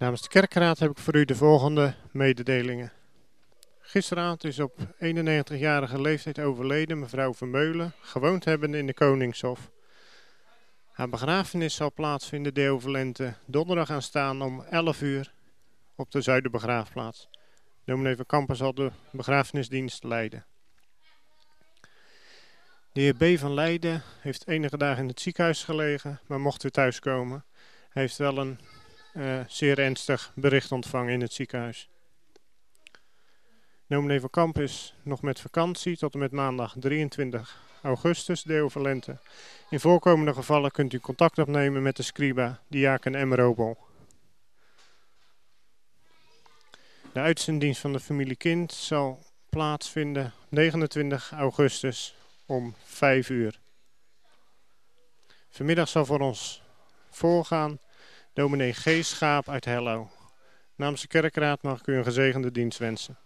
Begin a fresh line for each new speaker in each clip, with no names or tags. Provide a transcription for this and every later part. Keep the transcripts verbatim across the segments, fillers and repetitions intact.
Namens de kerkraad heb ik voor u de volgende mededelingen. Gisteravond is op eenennegentigjarige leeftijd overleden mevrouw Vermeulen, gewoond hebbende in de Koningshof. Haar begrafenis zal plaatsvinden de Overlente donderdag aanstaan om elf uur op de Zuiderbegraafplaats. Dominee van Kampen zal de begrafenisdienst leiden. De heer B. van Leiden heeft enige dagen in het ziekenhuis gelegen, maar mocht weer thuiskomen. Hij heeft wel een uh, zeer ernstig bericht ontvangen in het ziekenhuis. Dominee van Kampen is nog met vakantie tot en met maandag drieëntwintig augustus, de Overlente. In voorkomende gevallen kunt u contact opnemen met de scriba, diaken M. Robel. De uitzenddienst van de familie Kind zal plaatsvinden negenentwintig augustus om vijf uur. Vanmiddag zal voor ons voorgaan dominee G. Schaap uit Hello. Namens de kerkraad mag ik u een gezegende dienst wensen.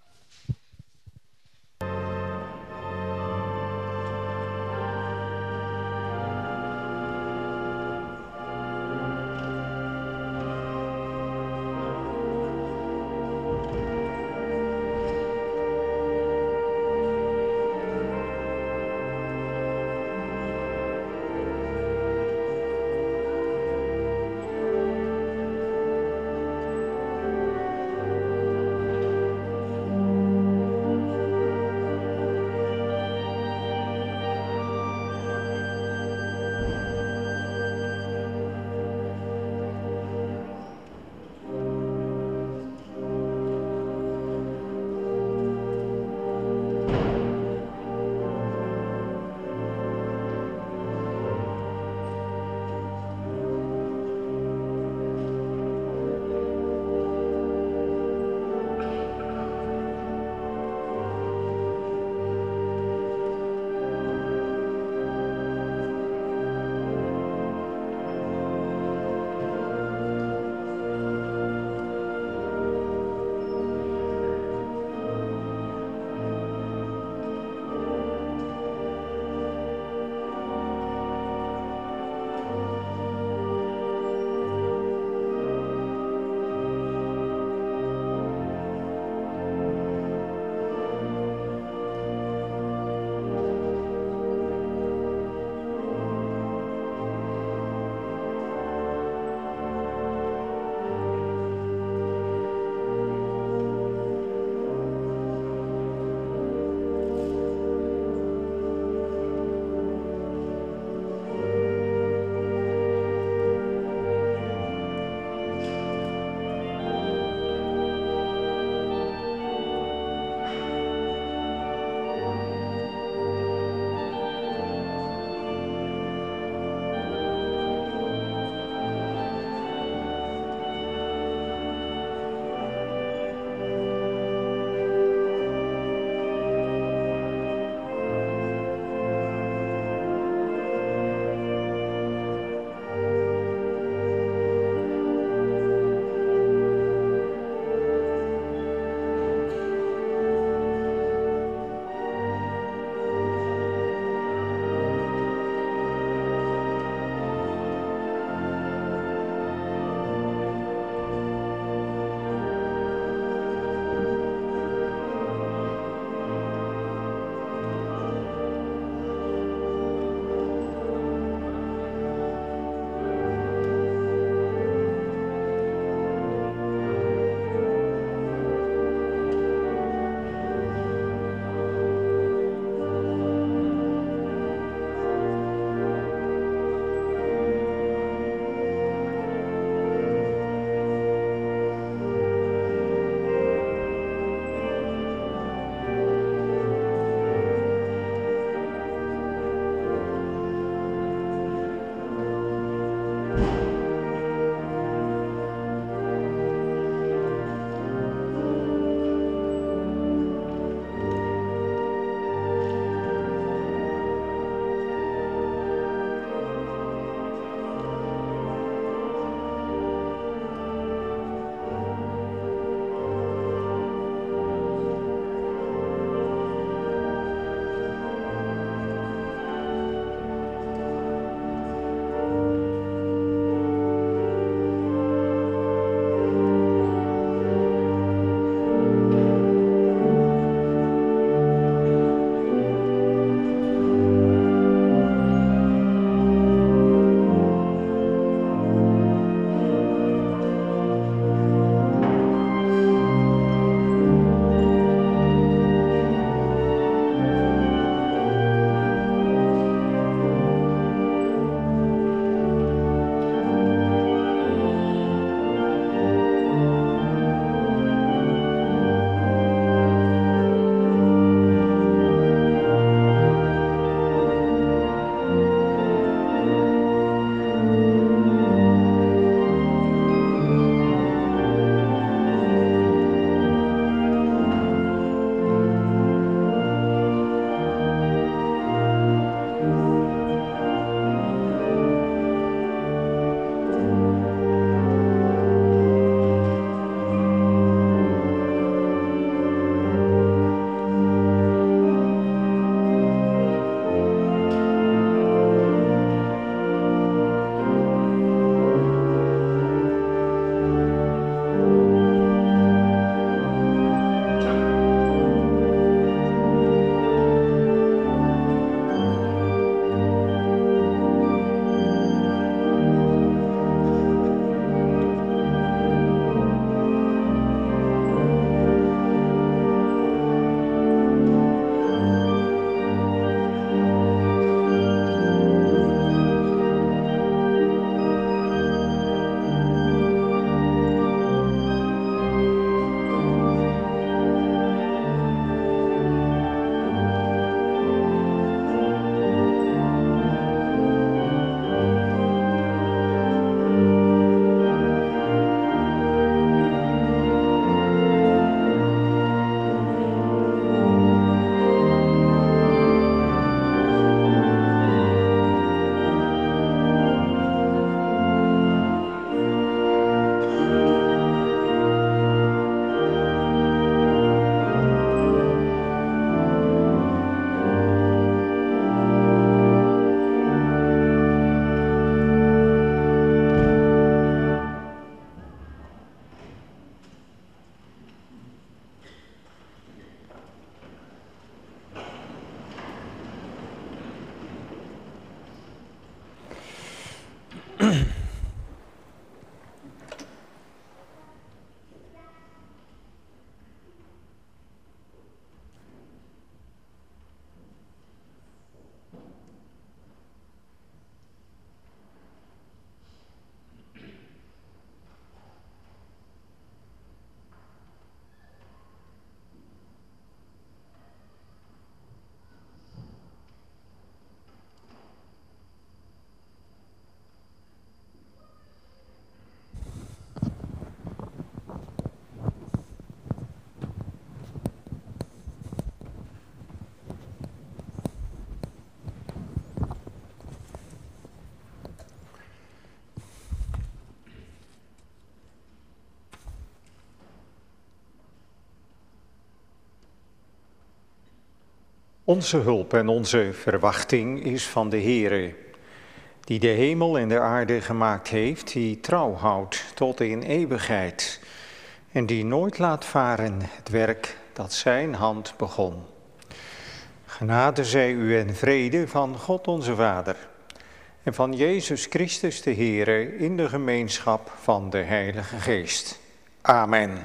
Onze hulp en onze verwachting is van de Heere, die de hemel en de aarde gemaakt heeft, die trouw houdt tot in eeuwigheid en die nooit laat varen het werk dat zijn hand begon. Genade zij u en vrede van God onze Vader en van Jezus Christus de Heere in de gemeenschap van de Heilige Geest. Amen.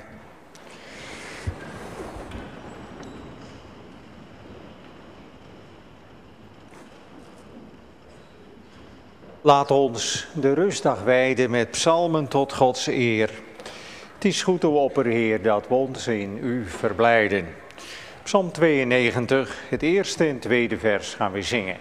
Laat ons de rustdag wijden met psalmen tot Gods eer. Het is goed, o opperheer, dat we ons in u verblijden. Psalm tweeënnegentig, het eerste en tweede vers gaan we zingen.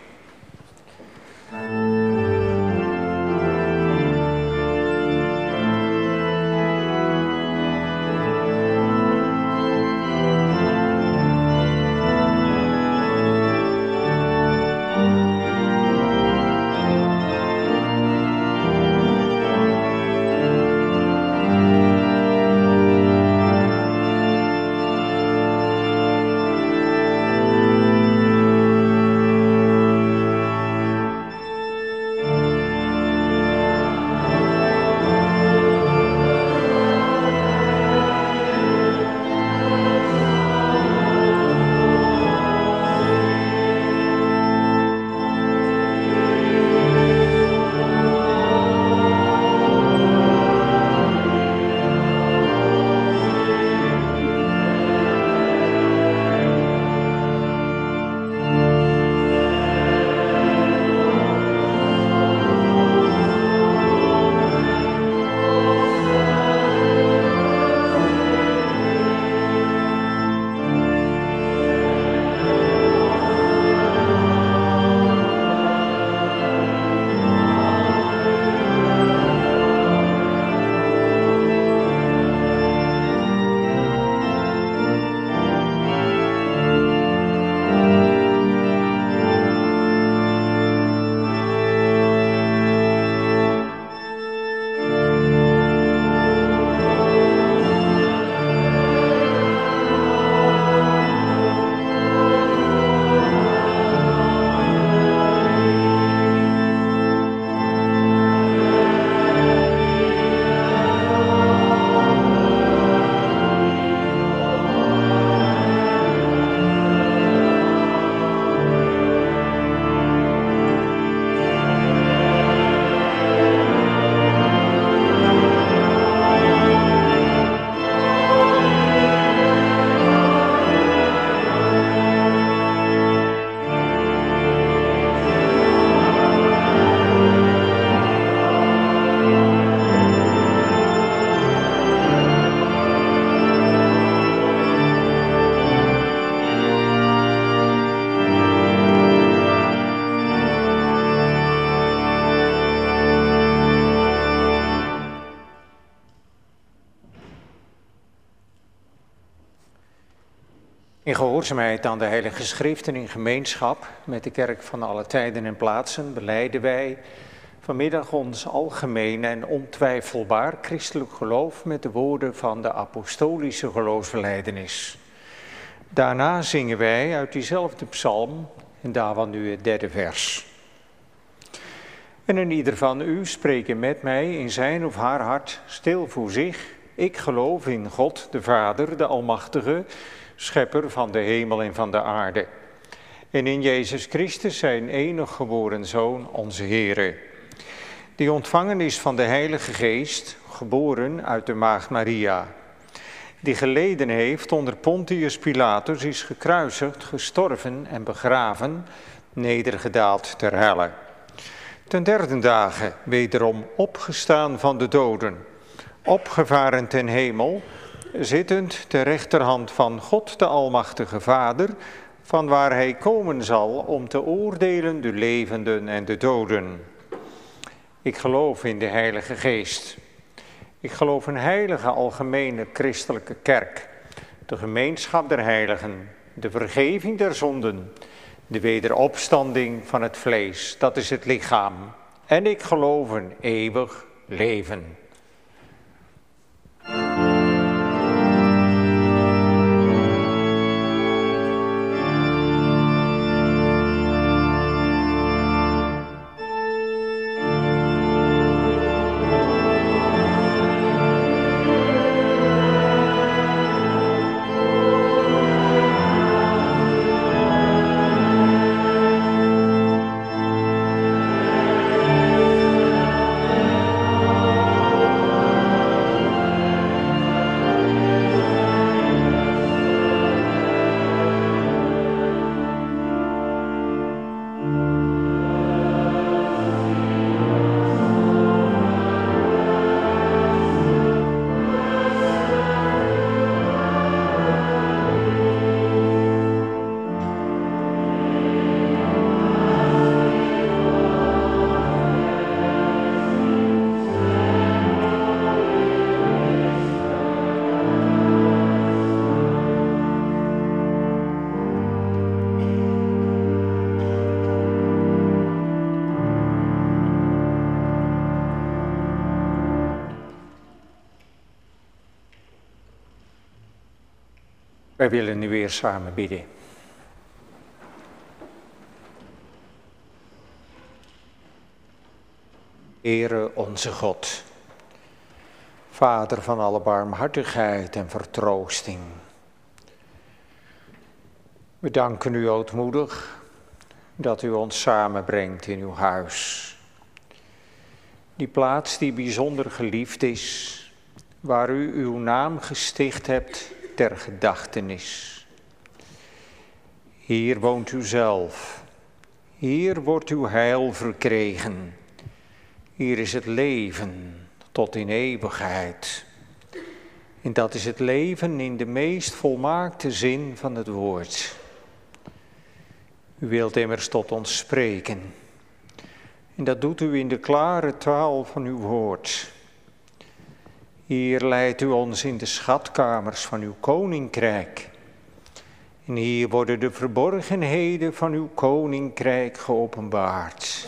In gehoorzaamheid aan de Heilige Schrift en in gemeenschap met de Kerk van alle tijden en plaatsen belijden wij vanmiddag ons algemeen en ontwijfelbaar christelijk geloof met de woorden van de apostolische geloofsbelijdenis. Daarna zingen wij uit diezelfde psalm en daarvan nu het derde vers. En in ieder van u spreken met mij in zijn of haar hart stil voor zich. Ik geloof in God, de Vader, de Almachtige, schepper van de hemel en van de aarde. En in Jezus Christus, zijn enig geboren Zoon, onze Heere, die ontvangen is van de Heilige Geest, geboren uit de Maagd Maria, die geleden heeft onder Pontius Pilatus, is gekruisigd, gestorven en begraven, nedergedaald ter helle. Ten derde dagen wederom opgestaan van de doden, opgevaren ten hemel, zittend ter rechterhand van God de Almachtige Vader, van waar hij komen zal om te oordelen de levenden en de doden. Ik geloof in de Heilige Geest. Ik geloof een heilige algemene christelijke kerk, de gemeenschap der heiligen, de vergeving der zonden, de wederopstanding van het vlees, dat is het lichaam. En ik geloof een eeuwig leven. Wij willen nu weer samen bidden. Heere onze God, Vader van alle barmhartigheid en vertroosting. We danken u ootmoedig dat u ons samenbrengt in uw huis. Die plaats die bijzonder geliefd is, waar u uw naam gesticht hebt ter gedachtenis. Hier woont u zelf, hier wordt uw heil verkregen. Hier is het leven tot in eeuwigheid. En dat is het leven in de meest volmaakte zin van het woord. U wilt immers tot ons spreken. En dat doet u in de klare taal van uw woord. Hier leidt u ons in de schatkamers van uw koninkrijk. En hier worden de verborgenheden van uw koninkrijk geopenbaard.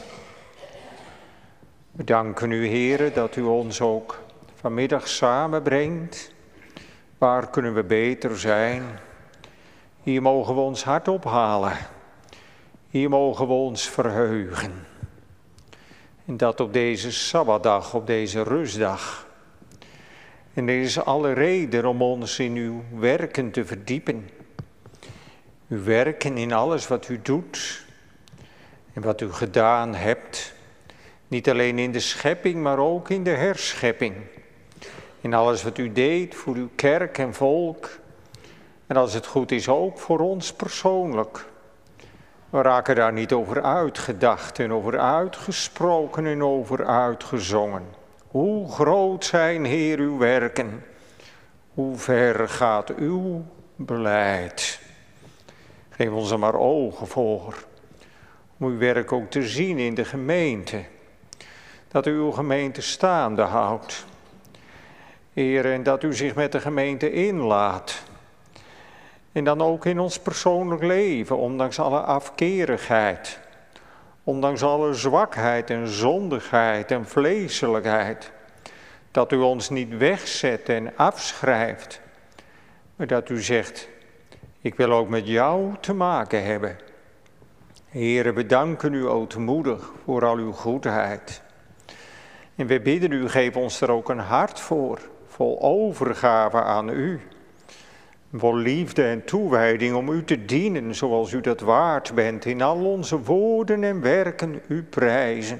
We danken u, Heere, dat u ons ook vanmiddag samenbrengt. Waar kunnen we beter zijn? Hier mogen we ons hart ophalen. Hier mogen we ons verheugen. En dat op deze Sabbatdag, op deze rustdag. En er is alle reden om ons in uw werken te verdiepen. Uw werken in alles wat u doet en wat u gedaan hebt. Niet alleen in de schepping, maar ook in de herschepping. In alles wat u deed voor uw kerk en volk. En als het goed is ook voor ons persoonlijk. We raken daar niet over uitgedacht en over uitgesproken en over uitgezongen. Hoe groot zijn, Heer, uw werken? Hoe ver gaat uw beleid? Geef ons er maar ogen voor. Om uw werk ook te zien in de gemeente. Dat u uw gemeente staande houdt. Heer, en dat u zich met de gemeente inlaat. En dan ook in ons persoonlijk leven, ondanks alle afkerigheid. Ondanks alle zwakheid en zondigheid en vleeselijkheid. Dat u ons niet wegzet en afschrijft. Maar dat u zegt, ik wil ook met jou te maken hebben. Heere, we danken u ootmoedig voor al uw goedheid. En we bidden u, geef ons er ook een hart voor, vol overgave aan u. Vol liefde en toewijding om u te dienen zoals u dat waard bent. In al onze woorden en werken u prijzen.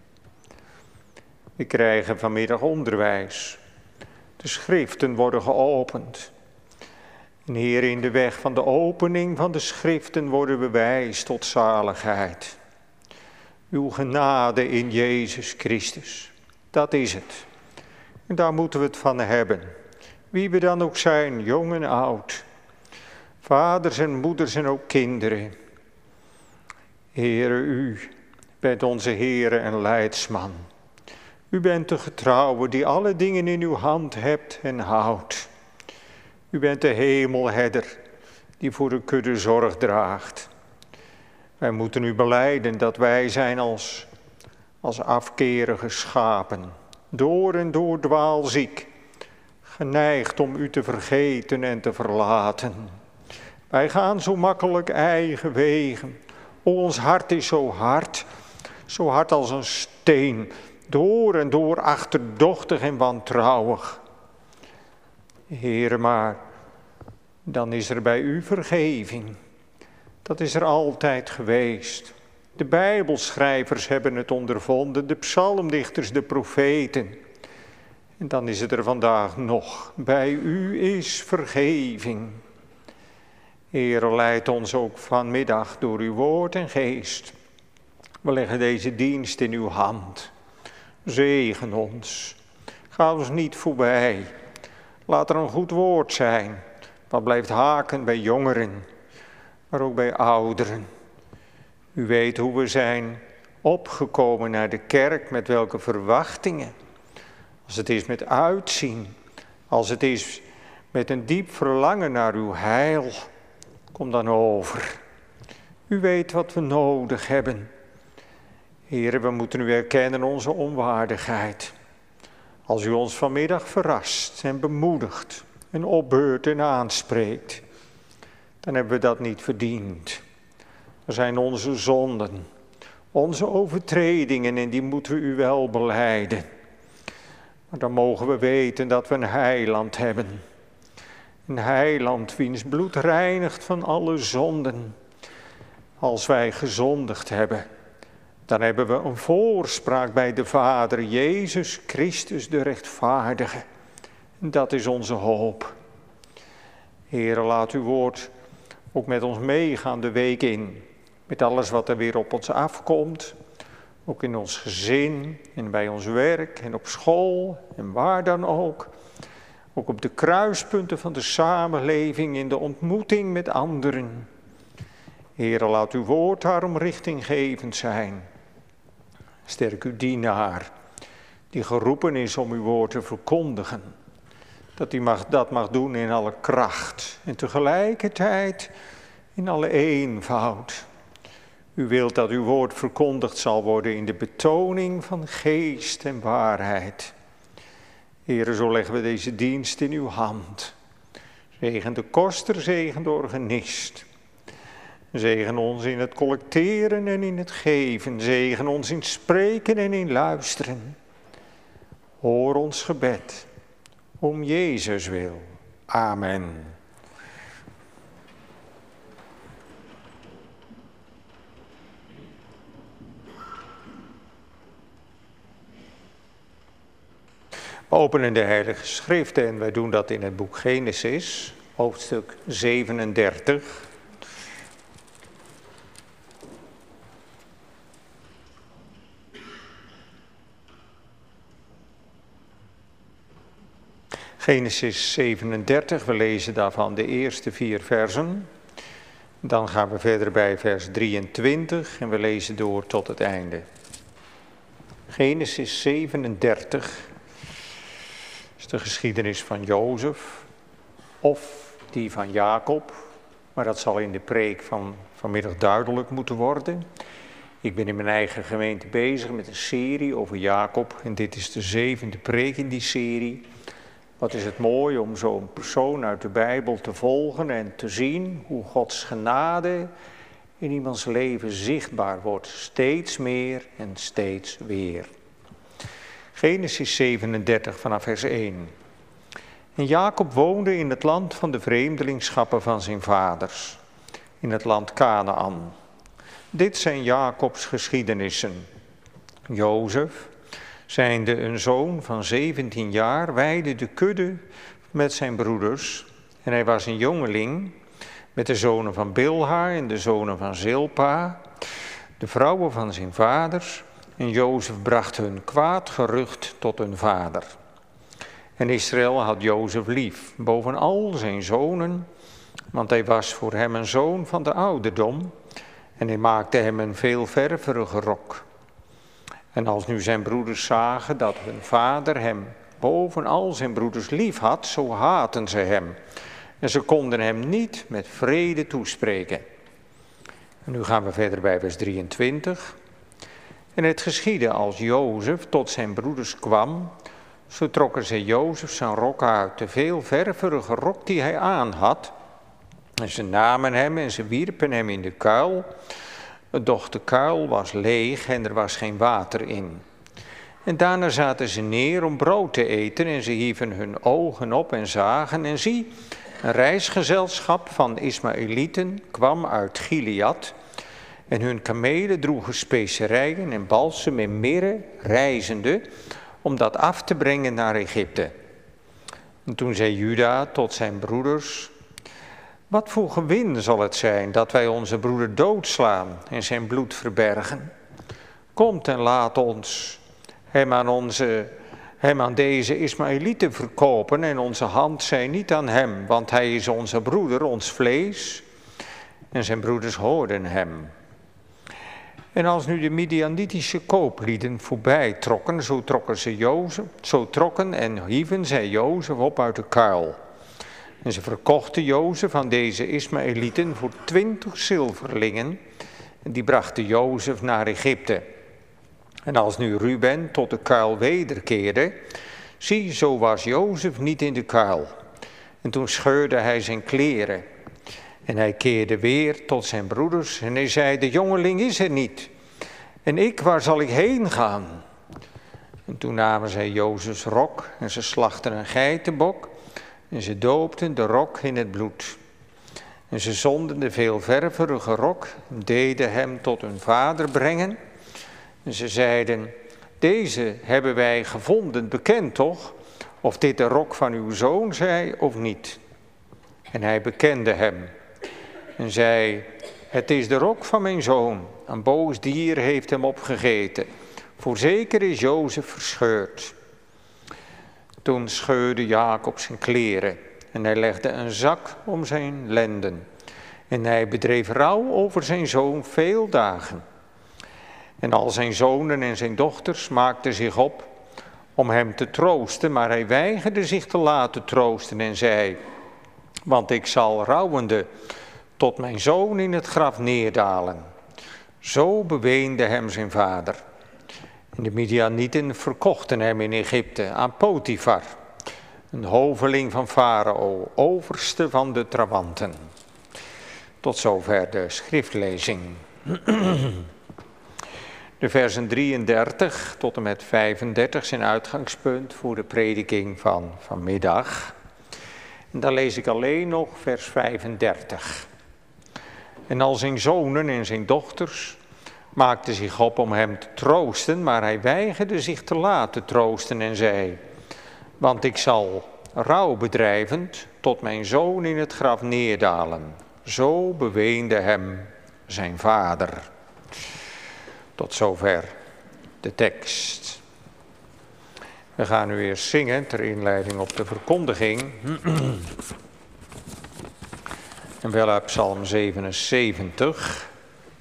We krijgen vanmiddag onderwijs. De schriften worden geopend. En Heer, in de weg van de opening van de schriften worden we wijs tot zaligheid. Uw genade in Jezus Christus. Dat is het. En daar moeten we het van hebben. Wie we dan ook zijn, jong en oud. Vaders en moeders en ook kinderen. Heere, u bent onze Heere en Leidsman. U bent de getrouwe die alle dingen in uw hand hebt en houdt. U bent de hemelherder die voor de kudde zorg draagt. Wij moeten u belijden dat wij zijn als, als afkerige schapen. Door en door dwaalziek. Geneigd om u te vergeten en te verlaten. Wij gaan zo makkelijk eigen wegen. Ons hart is zo hard, zo hard als een steen. Door en door achterdochtig en wantrouwig. Heere, maar dan is er bij u vergeving. Dat is er altijd geweest. De Bijbelschrijvers hebben het ondervonden, de psalmdichters, de profeten. En dan is het er vandaag nog. Bij u is vergeving. Heer, leid ons ook vanmiddag door uw woord en geest. We leggen deze dienst in uw hand. Zegen ons. Ga ons niet voorbij. Laat er een goed woord zijn. Wat blijft haken bij jongeren, maar ook bij ouderen. U weet hoe we zijn opgekomen naar de kerk, met welke verwachtingen. Als het is met uitzien, als het is met een diep verlangen naar uw heil, kom dan over. U weet wat we nodig hebben. Heren, we moeten u erkennen onze onwaardigheid. Als u ons vanmiddag verrast en bemoedigt en opbeurt en aanspreekt. dan hebben we dat niet verdiend. Er zijn onze zonden, onze overtredingen en die moeten we u wel belijden. Maar dan mogen we weten dat we een heiland hebben. Een heiland wiens bloed reinigt van alle zonden. Als wij gezondigd hebben, dan hebben we een voorspraak bij de Vader, Jezus Christus de rechtvaardige. Dat is onze hoop. Heere, laat uw woord ook met ons meegaan de week in. Met alles wat er weer op ons afkomt. Ook in ons gezin en bij ons werk en op school en waar dan ook. Ook op de kruispunten van de samenleving, in de ontmoeting met anderen. Heere, laat uw woord daarom richtinggevend zijn. Sterk uw dienaar, die geroepen is om uw woord te verkondigen. Dat hij mag, dat mag doen in alle kracht en tegelijkertijd in alle eenvoud. U wilt dat uw woord verkondigd zal worden in de betoning van geest en waarheid. Heere, zo leggen we deze dienst in uw hand. Zegen de koster, zegen de organist. Zegen ons in het collecteren en in het geven. Zegen ons in spreken en in luisteren. Hoor ons gebed. Om Jezus wil. Amen. We openen de Heilige Schriften en wij doen dat in het boek Genesis, hoofdstuk zevenendertig. Genesis zevenendertig, we lezen daarvan de eerste vier versen. Dan gaan we verder bij vers drieëntwintig en we lezen door tot het einde. Genesis zevenendertig is de geschiedenis van Jozef of die van Jacob, maar dat zal in de preek van vanmiddag duidelijk moeten worden. Ik ben in mijn eigen gemeente bezig met een serie over Jacob en dit is de zevende preek in die serie. Wat is het mooi om zo'n persoon uit de Bijbel te volgen en te zien hoe Gods genade in iemands leven zichtbaar wordt. Steeds meer en steeds weer. Genesis zevenendertig vanaf vers één. En Jacob woonde in het land van de vreemdelingschappen van zijn vaders, in het land Kanaan. Dit zijn Jacobs geschiedenissen. Jozef, zijnde een zoon van zeventien jaar, weidde de kudde met zijn broeders. En hij was een jongeling met de zonen van Bilha en de zonen van Zilpa, de vrouwen van zijn vaders. En Jozef bracht hun kwaad gerucht tot hun vader. En Israël had Jozef lief, boven al zijn zonen, want hij was voor hem een zoon van de ouderdom. En hij maakte hem een veel ververige rok. En als nu zijn broeders zagen dat hun vader hem boven al zijn broeders lief had, zo haatten ze hem. En ze konden hem niet met vrede toespreken. En nu gaan we verder bij vers drieëntwintig. En het geschiedde als Jozef tot zijn broeders kwam, zo trokken ze Jozef zijn rok uit, de veel ververige rok die hij aan had. En ze namen hem en ze wierpen hem in de kuil. Doch de kuil was leeg en er was geen water in. En daarna zaten ze neer om brood te eten en ze hieven hun ogen op en zagen. En zie, een reisgezelschap van Ismaëlieten kwam uit Gilead. En hun kamelen droegen specerijen en balsem en mirre, reizende, om dat af te brengen naar Egypte. En toen zei Juda tot zijn broeders: wat voor gewin zal het zijn dat wij onze broeder doodslaan en zijn bloed verbergen? Komt en laat ons hem aan, onze, hem aan deze Ismaëlieten verkopen en onze hand zij niet aan hem, want hij is onze broeder, ons vlees. En zijn broeders hoorden hem. En als nu de Midianitische kooplieden voorbij trokken, zo trokken ze Jozef, zo trokken en hieven zij Jozef op uit de kuil. En ze verkochten Jozef aan deze Ismaëlieten voor twintig zilverlingen. En die brachten Jozef naar Egypte. En als nu Ruben tot de kuil wederkeerde, zie, zo was Jozef niet in de kuil. En toen scheurde hij zijn kleren. En hij keerde weer tot zijn broeders en hij zei, de jongeling is er niet. En ik, waar zal ik heen gaan? En toen namen zij Jozefs rok en ze slachten een geitenbok en ze doopten de rok in het bloed. En ze zonden de veelververige rok en deden hem tot hun vader brengen. En ze zeiden, deze hebben wij gevonden, bekend toch? Of dit de rok van uw zoon zij of niet. En hij bekende hem en zei, het is de rok van mijn zoon. Een boos dier heeft hem opgegeten. Voorzeker is Jozef verscheurd. Toen scheurde Jacob zijn kleren en hij legde een zak om zijn lenden. En hij bedreef rouw over zijn zoon veel dagen. En al zijn zonen en zijn dochters maakten zich op om hem te troosten, maar hij weigerde zich te laten troosten en zei, want ik zal rouwende tot mijn zoon in het graf neerdalen. Zo beweende hem zijn vader. En de Midianieten verkochten hem in Egypte aan Potifar, een hoveling van Farao, overste van de trawanten. Tot zover de schriftlezing. De versen drieëndertig tot en met vijfendertig zijn uitgangspunt voor de prediking van vanmiddag. En dan lees ik alleen nog vers vijfendertig. En al zijn zonen en zijn dochters maakten zich op om hem te troosten, maar hij weigerde zich te laten troosten en zei, want ik zal rouw bedrijvend tot mijn zoon in het graf neerdalen. Zo beweende hem zijn vader. Tot zover de tekst. We gaan nu eerst zingen ter inleiding op de verkondiging. En wel uit Psalm zevenenzeventig.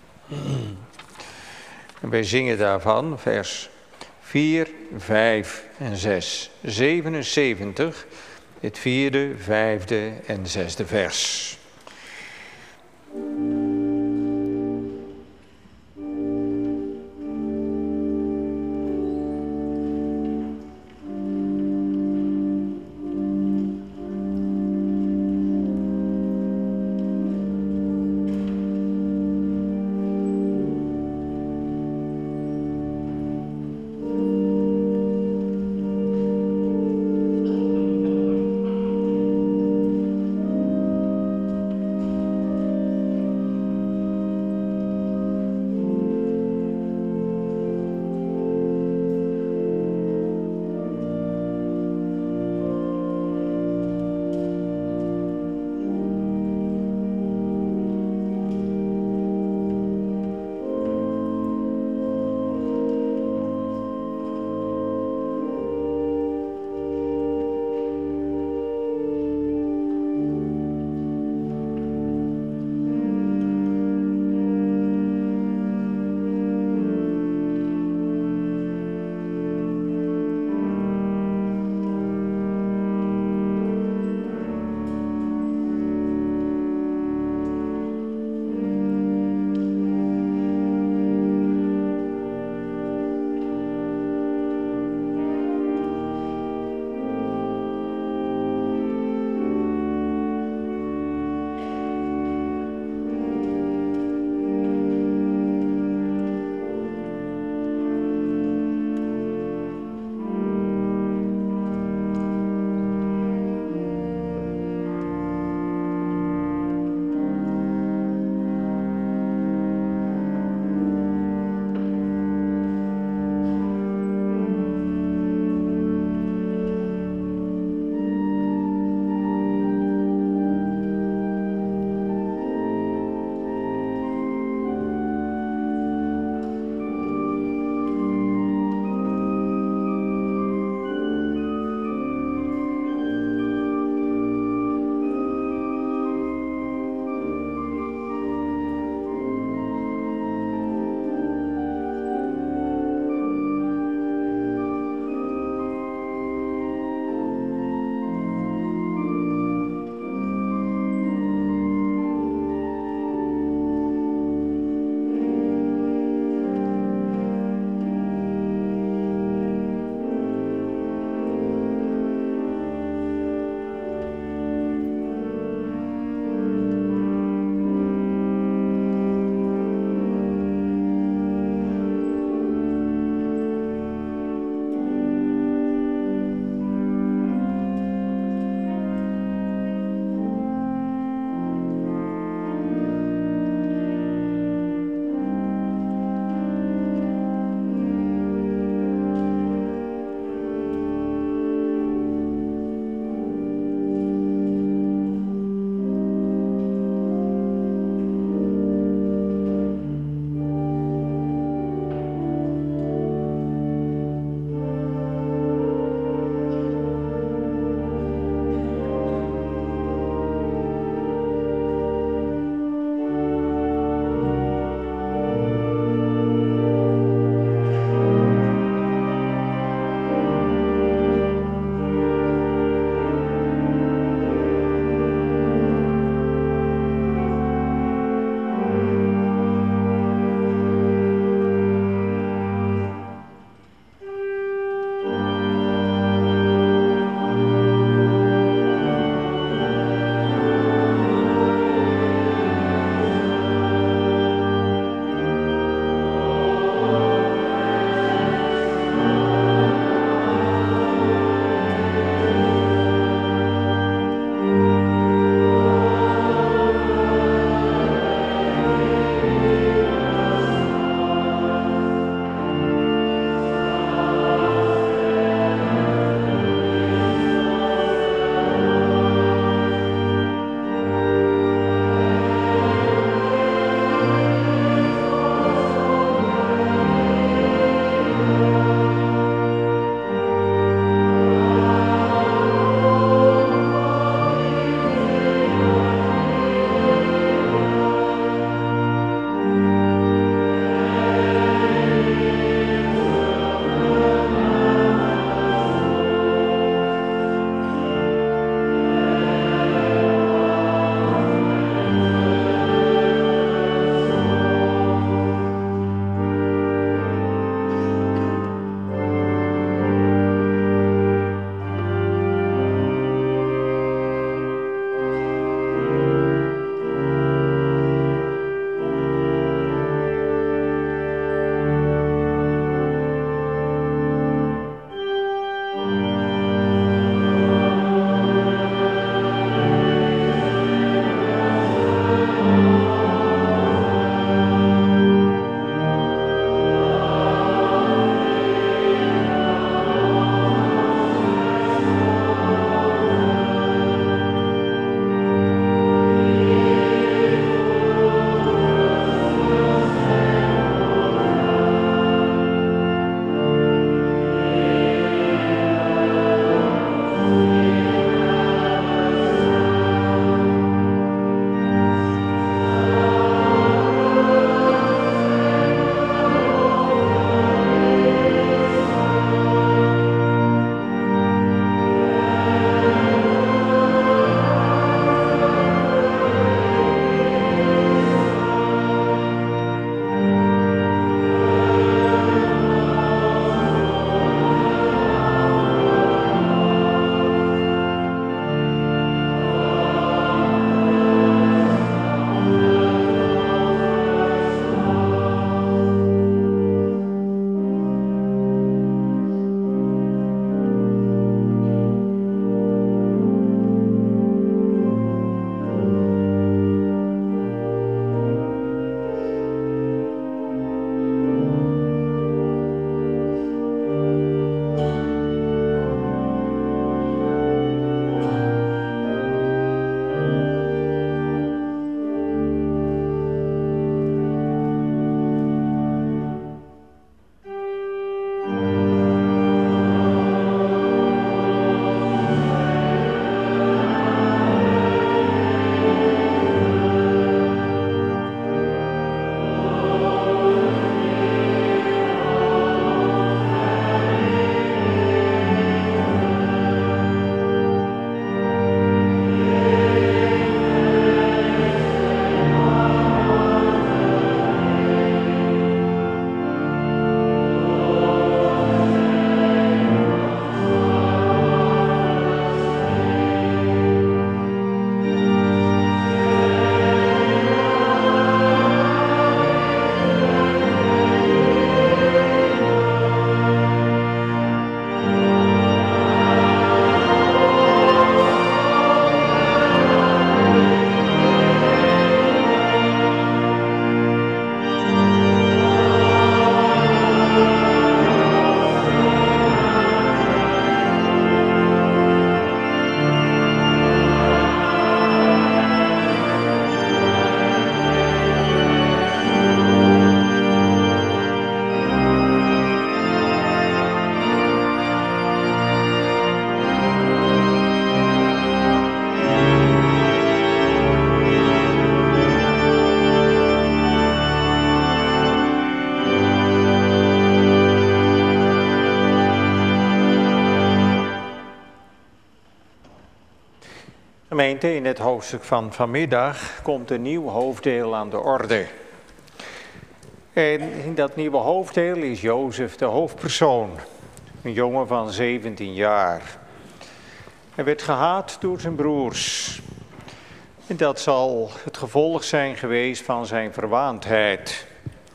En wij zingen daarvan vers vier, vijf en zes. zevenenzeventig, het vierde, vijfde en zesde vers. Gemeente, in het hoofdstuk van vanmiddag komt een nieuw hoofddeel aan de orde. En in dat nieuwe hoofddeel is Jozef de hoofdpersoon, een jongen van zeventien jaar. Hij werd gehaat door zijn broers. En dat zal het gevolg zijn geweest van zijn verwaandheid.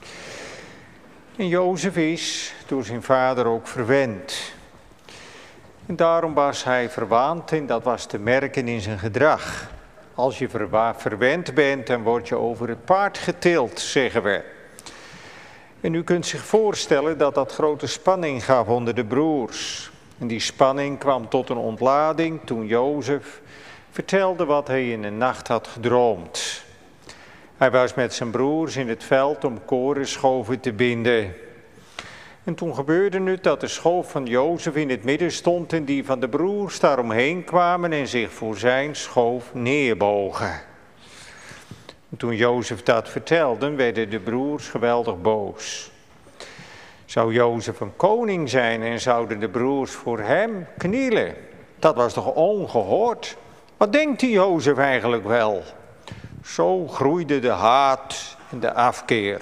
En Jozef is door zijn vader ook verwend. En daarom was hij verwaand en dat was te merken in zijn gedrag. Als je verwend bent, dan word je over het paard getild, zeggen we. En u kunt zich voorstellen dat dat grote spanning gaf onder de broers. En die spanning kwam tot een ontlading toen Jozef vertelde wat hij in de nacht had gedroomd. Hij was met zijn broers in het veld om korenschoven te binden. En toen gebeurde het dat de schoof van Jozef in het midden stond en die van de broers daaromheen kwamen en zich voor zijn schoof neerbogen. En toen Jozef dat vertelde, werden de broers geweldig boos. Zou Jozef een koning zijn en zouden de broers voor hem knielen? Dat was toch ongehoord? Wat denkt die Jozef eigenlijk wel? Zo groeide de haat en de afkeer.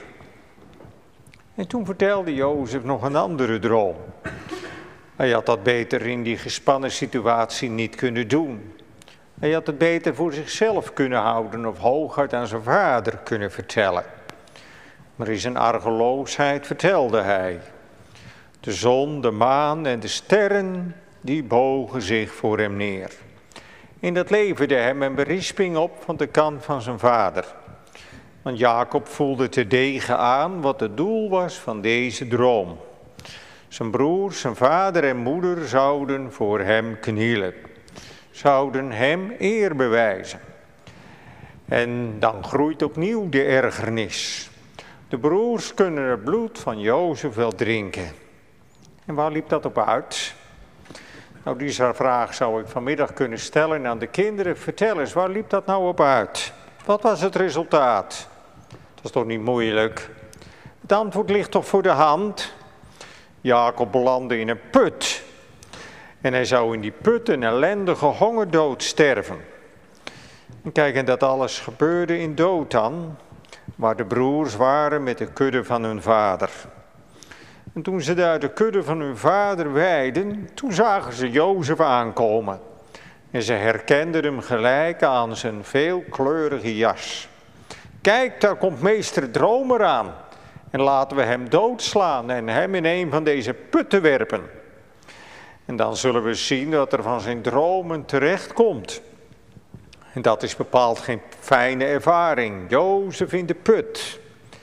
En toen vertelde Jozef nog een andere droom. Hij had dat beter in die gespannen situatie niet kunnen doen. Hij had het beter voor zichzelf kunnen houden of hooguit aan zijn vader kunnen vertellen. Maar in zijn argeloosheid vertelde hij. De zon, de maan en de sterren, die bogen zich voor hem neer. En dat leverde hem een berisping op van de kant van zijn vader. Want Jacob voelde terdege aan wat het doel was van deze droom. Zijn broers, zijn vader en moeder zouden voor hem knielen. Zouden hem eer bewijzen. En dan groeit opnieuw de ergernis. De broers kunnen het bloed van Jozef wel drinken. En waar liep dat op uit? Nou, die vraag zou ik vanmiddag kunnen stellen aan de kinderen. Vertel eens, waar liep dat nou op uit? Wat was het resultaat? Dat is toch niet moeilijk? Het antwoord ligt toch voor de hand? Jacob belandde in een put. En hij zou in die put een ellendige hongerdood sterven. En kijk, en dat alles gebeurde in Dothan, waar de broers waren met de kudde van hun vader. En toen ze daar de kudde van hun vader weiden, toen zagen ze Jozef aankomen. En ze herkenden hem gelijk aan zijn veelkleurige jas. Kijk, daar komt meester Dromer aan. En laten we hem doodslaan en hem in een van deze putten werpen. En dan zullen we zien wat er van zijn dromen terecht komt. En dat is bepaald geen fijne ervaring. Jozef in de put.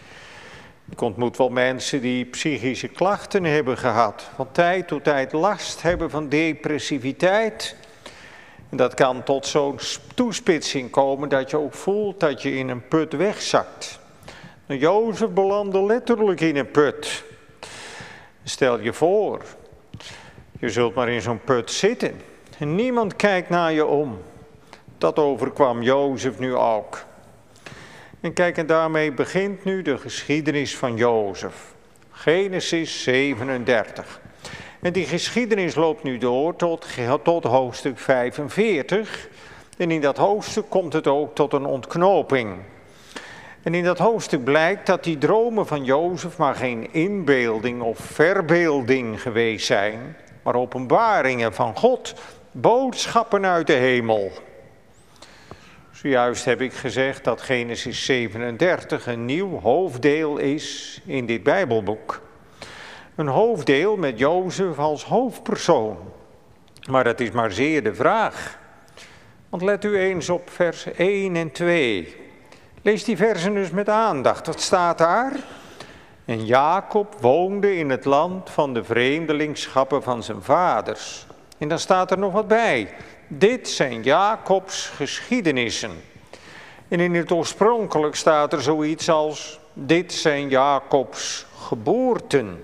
Ik ontmoet wel mensen die psychische klachten hebben gehad. Van tijd tot tijd last hebben van depressiviteit. En dat kan tot zo'n toespitsing komen dat je ook voelt dat je in een put wegzakt. Nou, Jozef belandde letterlijk in een put. Stel je voor, je zult maar in zo'n put zitten en niemand kijkt naar je om. Dat overkwam Jozef nu ook. En kijk, en daarmee begint nu de geschiedenis van Jozef. Genesis zevenendertig. En die geschiedenis loopt nu door tot, tot hoofdstuk vijfenveertig. En in dat hoofdstuk komt het ook tot een ontknoping. En in dat hoofdstuk blijkt dat die dromen van Jozef maar geen inbeelding of verbeelding geweest zijn, maar openbaringen van God, boodschappen uit de hemel. Zojuist heb ik gezegd dat Genesis zevenendertig een nieuw hoofddeel is in dit Bijbelboek. Een hoofddeel met Jozef als hoofdpersoon. Maar dat is maar zeer de vraag. Want let u eens op vers één en twee. Lees die versen dus met aandacht. Wat staat daar? En Jacob woonde in het land van de vreemdelingschappen van zijn vaders. En dan staat er nog wat bij. Dit zijn Jacobs geschiedenissen. En in het oorspronkelijk staat er zoiets als, dit zijn Jacobs geboorten.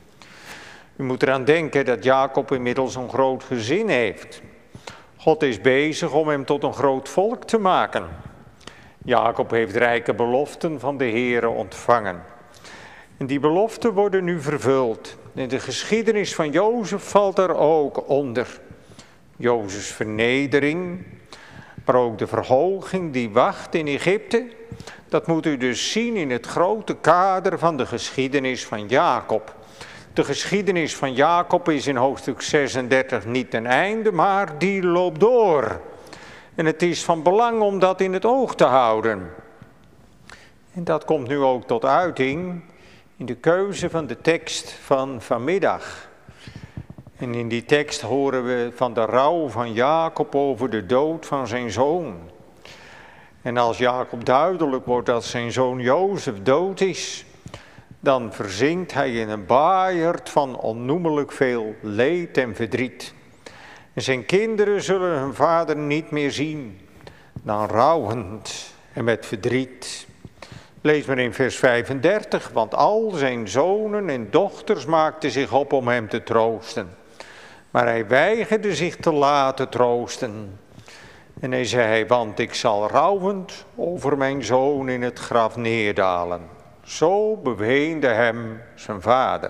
U moet eraan denken dat Jacob inmiddels een groot gezin heeft. God is bezig om hem tot een groot volk te maken. Jacob heeft rijke beloften van de Heere ontvangen. En die beloften worden nu vervuld. En de geschiedenis van Jozef valt daar ook onder. Jozefs vernedering, Maar ook de verhoging die wacht in Egypte, dat moet u dus zien in het grote kader van de geschiedenis van Jacob. De geschiedenis van Jacob is in hoofdstuk zesendertig niet een einde, maar die loopt door. En het is van belang om dat in het oog te houden. En dat komt nu ook tot uiting in de keuze van de tekst van vanmiddag. En in die tekst horen we van de rouw van Jacob over de dood van zijn zoon. En als Jacob duidelijk wordt dat zijn zoon Jozef dood is, dan verzinkt hij in een baaierd van onnoemelijk veel leed en verdriet. En zijn kinderen zullen hun vader niet meer zien, dan rouwend en met verdriet. Lees maar in vers vijfendertig, want al zijn zonen en dochters maakten zich op om hem te troosten. Maar hij weigerde zich te laten troosten. En hij zei, want ik zal rouwend over mijn zoon in het graf neerdalen. Zo beweende hem zijn vader.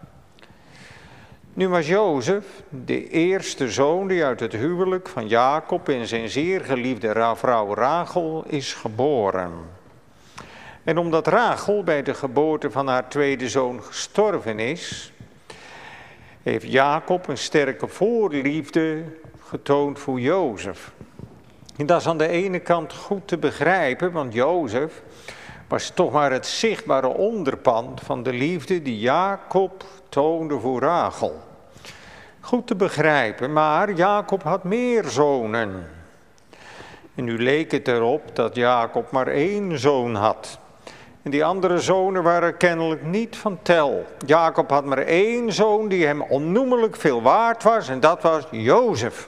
Nu was Jozef de eerste zoon die uit het huwelijk van Jacob en zijn zeer geliefde vrouw Rachel is geboren. En omdat Rachel bij de geboorte van haar tweede zoon gestorven is, heeft Jacob een sterke voorliefde getoond voor Jozef. En dat is aan de ene kant goed te begrijpen, want Jozef was toch maar het zichtbare onderpand van de liefde die Jacob toonde voor Rachel. Goed te begrijpen, maar Jacob had meer zonen. En nu leek het erop dat Jacob maar één zoon had. En die andere zonen waren kennelijk niet van tel. Jacob had maar één zoon die hem onnoemelijk veel waard was en dat was Jozef.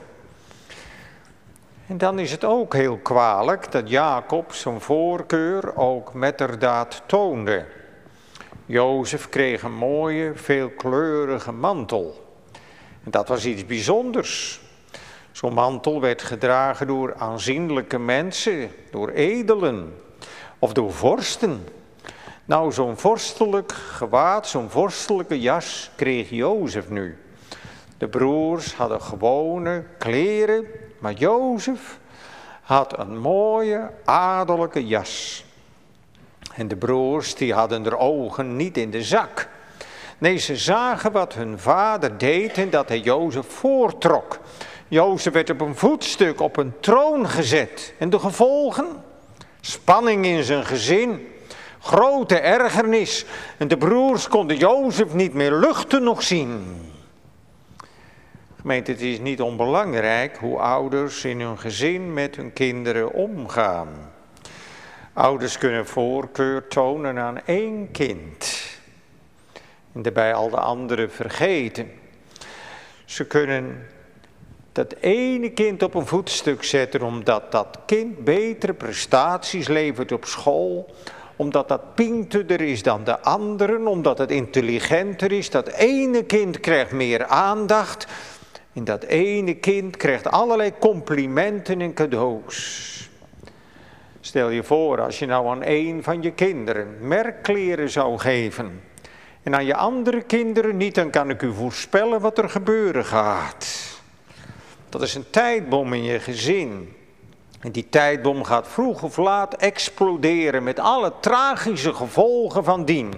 En dan is het ook heel kwalijk dat Jacob zijn voorkeur ook metterdaad toonde. Jozef kreeg een mooie, veelkleurige mantel. En dat was iets bijzonders. Zo'n mantel werd gedragen door aanzienlijke mensen, door edelen of door vorsten. Nou, zo'n vorstelijk gewaad, zo'n vorstelijke jas kreeg Jozef nu. De broers hadden gewone kleren, maar Jozef had een mooie, adellijke jas. En de broers die hadden de ogen niet in de zak. Nee, ze zagen wat hun vader deed en dat hij Jozef voortrok. Jozef werd op een voetstuk op een troon gezet. En de gevolgen? Spanning in zijn gezin, grote ergernis. En de broers konden Jozef niet meer luchten nog zien. Gemeente, het is niet onbelangrijk hoe ouders in hun gezin met hun kinderen omgaan. Ouders kunnen voorkeur tonen aan één kind. En daarbij al de anderen vergeten. Ze kunnen dat ene kind op een voetstuk zetten omdat dat kind betere prestaties levert op school. Omdat dat pinterder is dan de anderen, omdat het intelligenter is. Dat ene kind krijgt meer aandacht. En dat ene kind krijgt allerlei complimenten en cadeaus. Stel je voor als je nou aan één van je kinderen merkkleren zou geven. En aan je andere kinderen niet, dan kan ik u voorspellen wat er gebeuren gaat. Dat is een tijdbom in je gezin. En die tijdbom gaat vroeg of laat exploderen met alle tragische gevolgen van dien.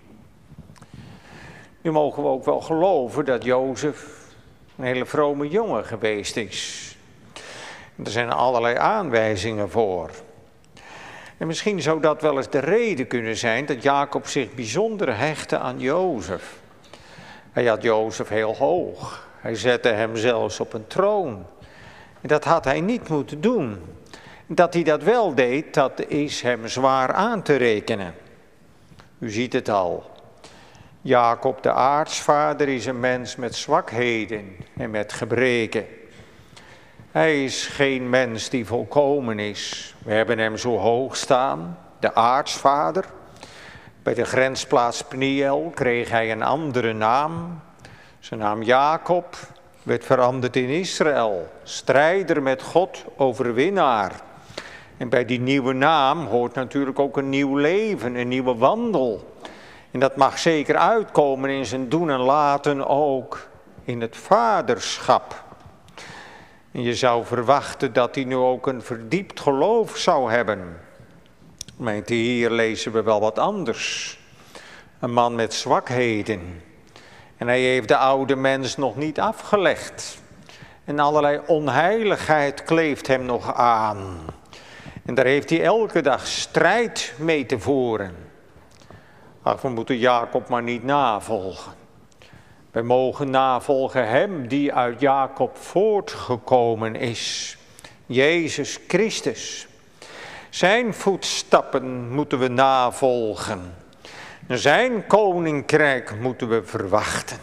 Nu mogen we ook wel geloven dat Jozef een hele vrome jongen geweest is. En er zijn allerlei aanwijzingen voor. En misschien zou dat wel eens de reden kunnen zijn dat Jacob zich bijzonder hechtte aan Jozef. Hij had Jozef heel hoog. Hij zette hem zelfs op een troon. En dat had hij niet moeten doen. Dat hij dat wel deed, dat is hem zwaar aan te rekenen. U ziet het al. Jacob de aartsvader is een mens met zwakheden en met gebreken. Hij is geen mens die volkomen is. We hebben hem zo hoog staan, de aartsvader. Bij de grensplaats Pniel kreeg hij een andere naam. Zijn naam Jacob werd veranderd in Israël. Strijder met God, overwinnaar. En bij die nieuwe naam hoort natuurlijk ook een nieuw leven, een nieuwe wandel. En dat mag zeker uitkomen in zijn doen en laten ook in het vaderschap. En je zou verwachten dat hij nu ook een verdiept geloof zou hebben. Maar hier lezen we wel wat anders. Een man met zwakheden. En hij heeft de oude mens nog niet afgelegd. En allerlei onheiligheid kleeft hem nog aan. En daar heeft hij elke dag strijd mee te voeren. Ach, we moeten Jacob maar niet navolgen. We mogen navolgen hem die uit Jacob voortgekomen is. Jezus Christus. Zijn voetstappen moeten we navolgen. Zijn koninkrijk moeten we verwachten.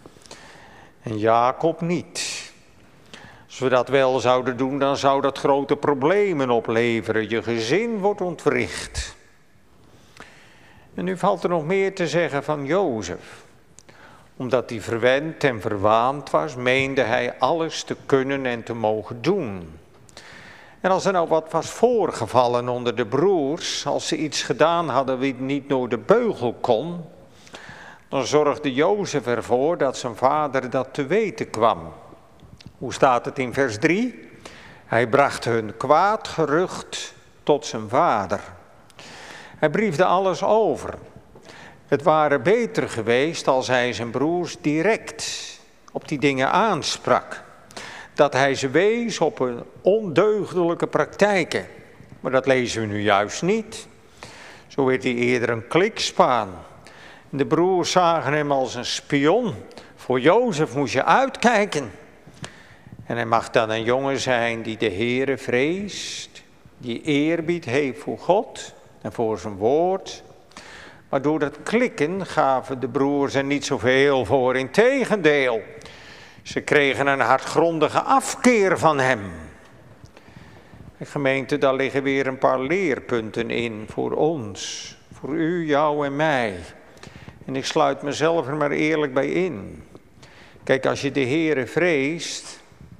En Jacob niet. Als we dat wel zouden doen, dan zou dat grote problemen opleveren. Je gezin wordt ontwricht. En nu valt er nog meer te zeggen van Jozef. Omdat hij verwend en verwaand was, meende hij alles te kunnen en te mogen doen. En als er nou wat was voorgevallen onder de broers, als ze iets gedaan hadden wie niet door de beugel kon, dan zorgde Jozef ervoor dat zijn vader dat te weten kwam. Hoe staat het in vers drie? Hij bracht hun kwaad gerucht tot zijn vader. Hij briefde alles over. Het ware beter geweest als hij zijn broers direct op die dingen aansprak. Dat hij ze wees op hun ondeugdelijke praktijken. Maar dat lezen we nu juist niet. Zo werd hij eerder een klikspaan. De broers zagen hem als een spion. Voor Jozef moest je uitkijken. En hij mag dan een jongen zijn die de Heere vreest. Die eerbied heeft voor God en voor zijn woord. Maar door dat klikken gaven de broers er niet zoveel voor. Integendeel, ze kregen een hartgrondige afkeer van hem. Gemeente, daar liggen weer een paar leerpunten in voor ons. Voor u, jou en mij. En ik sluit mezelf er maar eerlijk bij in. Kijk, als je de Heere vreest,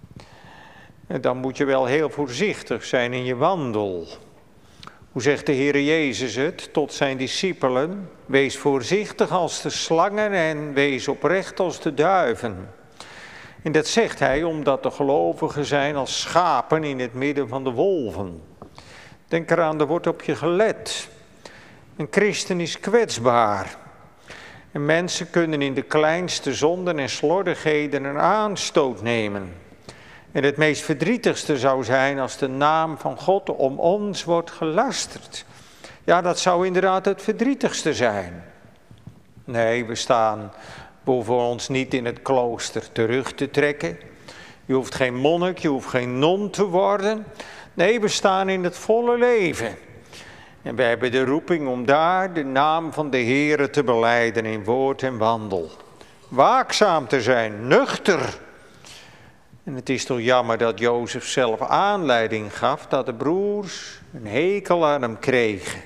dan moet je wel heel voorzichtig zijn in je wandel. Hoe zegt de Heere Jezus het tot zijn discipelen? Wees voorzichtig als de slangen en wees oprecht als de duiven. En dat zegt hij omdat de gelovigen zijn als schapen in het midden van de wolven. Denk eraan, er wordt op je gelet. Een christen is kwetsbaar. En mensen kunnen in de kleinste zonden en slordigheden een aanstoot nemen. En het meest verdrietigste zou zijn als de naam van God om ons wordt gelasterd. Ja, dat zou inderdaad het verdrietigste zijn. Nee, we staan, we hoeven ons niet in het klooster terug te trekken. Je hoeft geen monnik, je hoeft geen non te worden. Nee, we staan in het volle leven. En we hebben de roeping om daar de naam van de Heere te belijden in woord en wandel. Waakzaam te zijn, nuchter. En het is toch jammer dat Jozef zelf aanleiding gaf dat de broers een hekel aan hem kregen.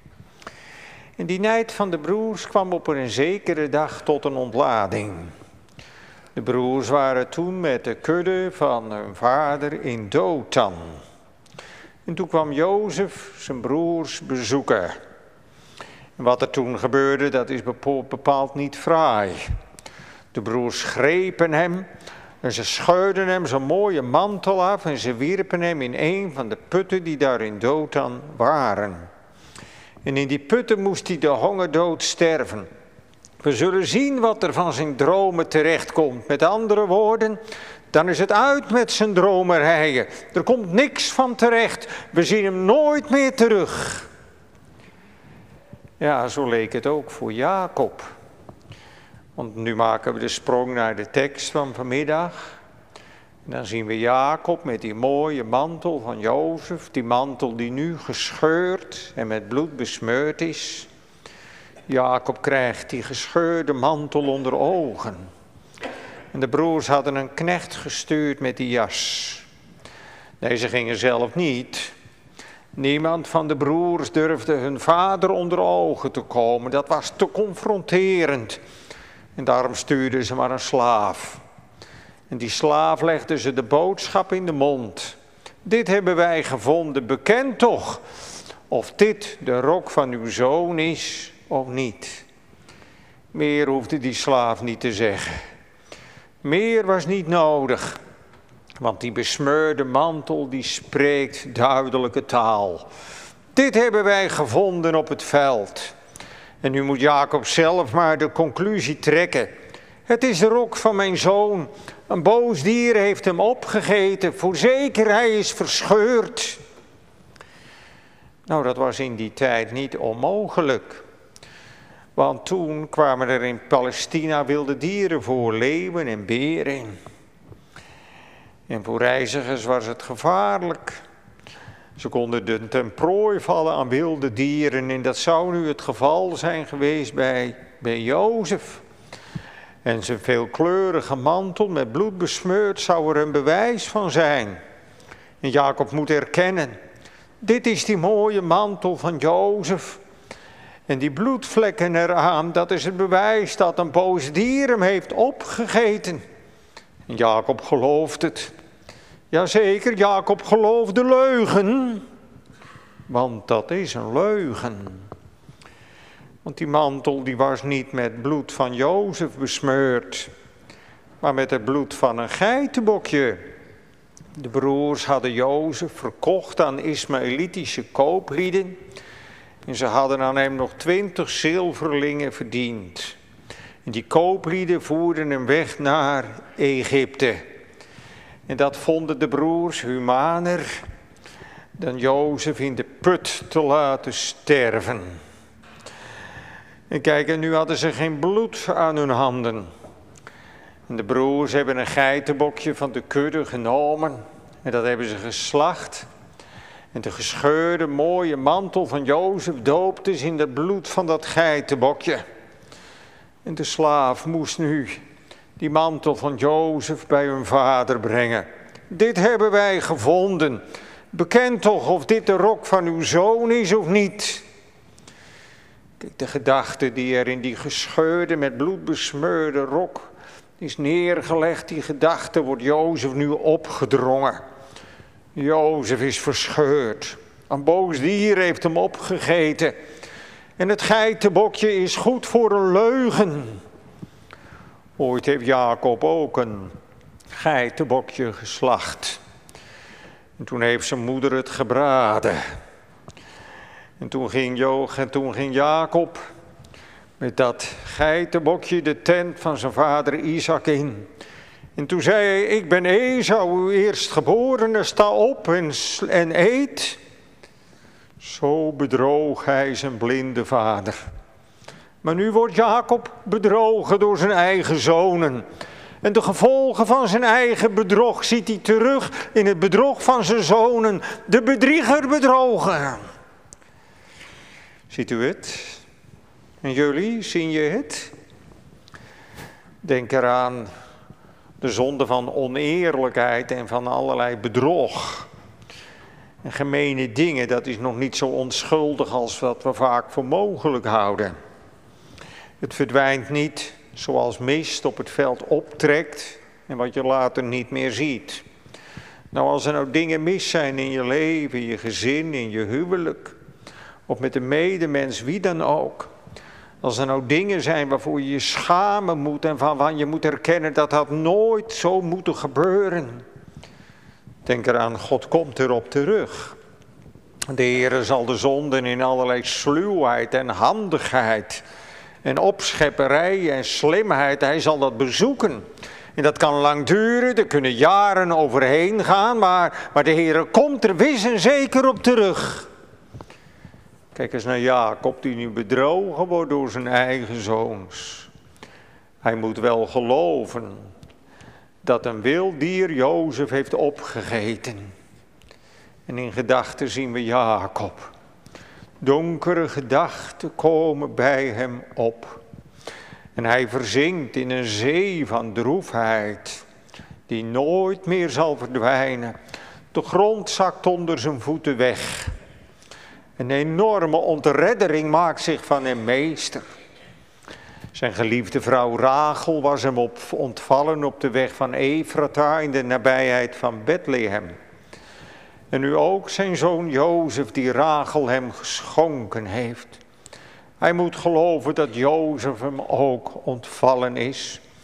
En die nijd van de broers kwam op een zekere dag tot een ontlading. De broers waren toen met de kudde van hun vader in Dothan. En toen kwam Jozef zijn broers bezoeken. En wat er toen gebeurde, dat is bepaald niet fraai. De broers grepen hem en ze scheurden hem zijn mooie mantel af en ze wierpen hem in een van de putten die daar in Dothan waren. En in die putten moest hij de hongerdood sterven. We zullen zien wat er van zijn dromen terechtkomt. Met andere woorden, dan is het uit met zijn dromerijen. Er komt niks van terecht. We zien hem nooit meer terug. Ja, zo leek het ook voor Jacob. Want nu maken we de sprong naar de tekst van vanmiddag. En dan zien we Jacob met die mooie mantel van Jozef. Die mantel die nu gescheurd en met bloed besmeurd is. Jacob krijgt die gescheurde mantel onder ogen. En de broers hadden een knecht gestuurd met die jas. Nee, ze gingen zelf niet. Niemand van de broers durfde hun vader onder ogen te komen. Dat was te confronterend. En daarom stuurden ze maar een slaaf. En die slaaf legde ze de boodschap in de mond. Dit hebben wij gevonden, bekend toch, of dit de rok van uw zoon is of niet. Meer hoefde die slaaf niet te zeggen. Meer was niet nodig. Want die besmeurde mantel die spreekt duidelijke taal. Dit hebben wij gevonden op het veld. En nu moet Jacob zelf maar de conclusie trekken. Het is de rok van mijn zoon. Een boos dier heeft hem opgegeten. Voorzeker, hij is verscheurd. Nou, dat was in die tijd niet onmogelijk. Want toen kwamen er in Palestina wilde dieren voor, leeuwen en beren. En voor reizigers was het gevaarlijk. Ze konden ten prooi vallen aan wilde dieren. En dat zou nu het geval zijn geweest bij, bij Jozef. En zijn veelkleurige mantel met bloed besmeurd zou er een bewijs van zijn. En Jacob moet erkennen. Dit is die mooie mantel van Jozef. En die bloedvlekken eraan, dat is het bewijs dat een boos dier hem heeft opgegeten. En Jacob gelooft het. Jazeker, Jacob gelooft de leugen. Want dat is een leugen. Want die mantel die was niet met bloed van Jozef besmeurd, maar met het bloed van een geitenbokje. De broers hadden Jozef verkocht aan Ismaëlitische kooplieden. En ze hadden aan hem nog twintig zilverlingen verdiend. En die kooplieden voerden hem weg naar Egypte. En dat vonden de broers humaner dan Jozef in de put te laten sterven. En kijk, en nu hadden ze geen bloed aan hun handen. En de broers hebben een geitenbokje van de kudde genomen. En dat hebben ze geslacht. En de gescheurde mooie mantel van Jozef doopte ze in het bloed van dat geitenbokje. En de slaaf moest nu die mantel van Jozef bij hun vader brengen. Dit hebben wij gevonden. Bekend toch of dit de rok van uw zoon is of niet. Kijk, de gedachte die er in die gescheurde, met bloed besmeurde rok is neergelegd. Die gedachte wordt Jozef nu opgedrongen. Jozef is verscheurd. Een boos dier heeft hem opgegeten. En het geitenbokje is goed voor een leugen. Ooit heeft Jacob ook een geitenbokje geslacht. En toen heeft zijn moeder het gebraden. En toen ging, jo, en toen ging Jacob met dat geitenbokje de tent van zijn vader Isaac in. En toen zei hij, ik ben Esau, uw eerstgeborene, sta op en, en eet. Zo bedroog hij zijn blinde vader. Maar nu wordt Jacob bedrogen door zijn eigen zonen. En de gevolgen van zijn eigen bedrog ziet hij terug in het bedrog van zijn zonen. De bedrieger bedrogen. Ziet u het? En jullie, zien je het? Denk eraan de zonde van oneerlijkheid en van allerlei bedrog. En gemene dingen, dat is nog niet zo onschuldig als wat we vaak voor mogelijk houden. Het verdwijnt niet zoals mist op het veld optrekt en wat je later niet meer ziet. Nou, als er nou dingen mis zijn in je leven, in je gezin, in je huwelijk, of met een medemens, wie dan ook. Als er nou dingen zijn waarvoor je je schamen moet en waarvan je moet erkennen dat dat nooit zo moet gebeuren. Denk eraan, God komt erop terug. De Heere zal de zonden in allerlei sluwheid en handigheid en opschepperij en slimheid, hij zal dat bezoeken. En dat kan lang duren, er kunnen jaren overheen gaan, maar, maar de Heere komt er wis en zeker op terug. Kijk eens naar Jacob die nu bedrogen wordt door zijn eigen zoons. Hij moet wel geloven dat een wild dier Jozef heeft opgegeten. En in gedachten zien we Jacob. Donkere gedachten komen bij hem op. En hij verzinkt in een zee van droefheid die nooit meer zal verdwijnen. De grond zakt onder zijn voeten weg. Een enorme ontreddering maakt zich van hem meester. Zijn geliefde vrouw Rachel was hem op ontvallen op de weg van Efrata in de nabijheid van Bethlehem. En nu ook zijn zoon Jozef die Rachel hem geschonken heeft. Hij moet geloven dat Jozef hem ook ontvallen is.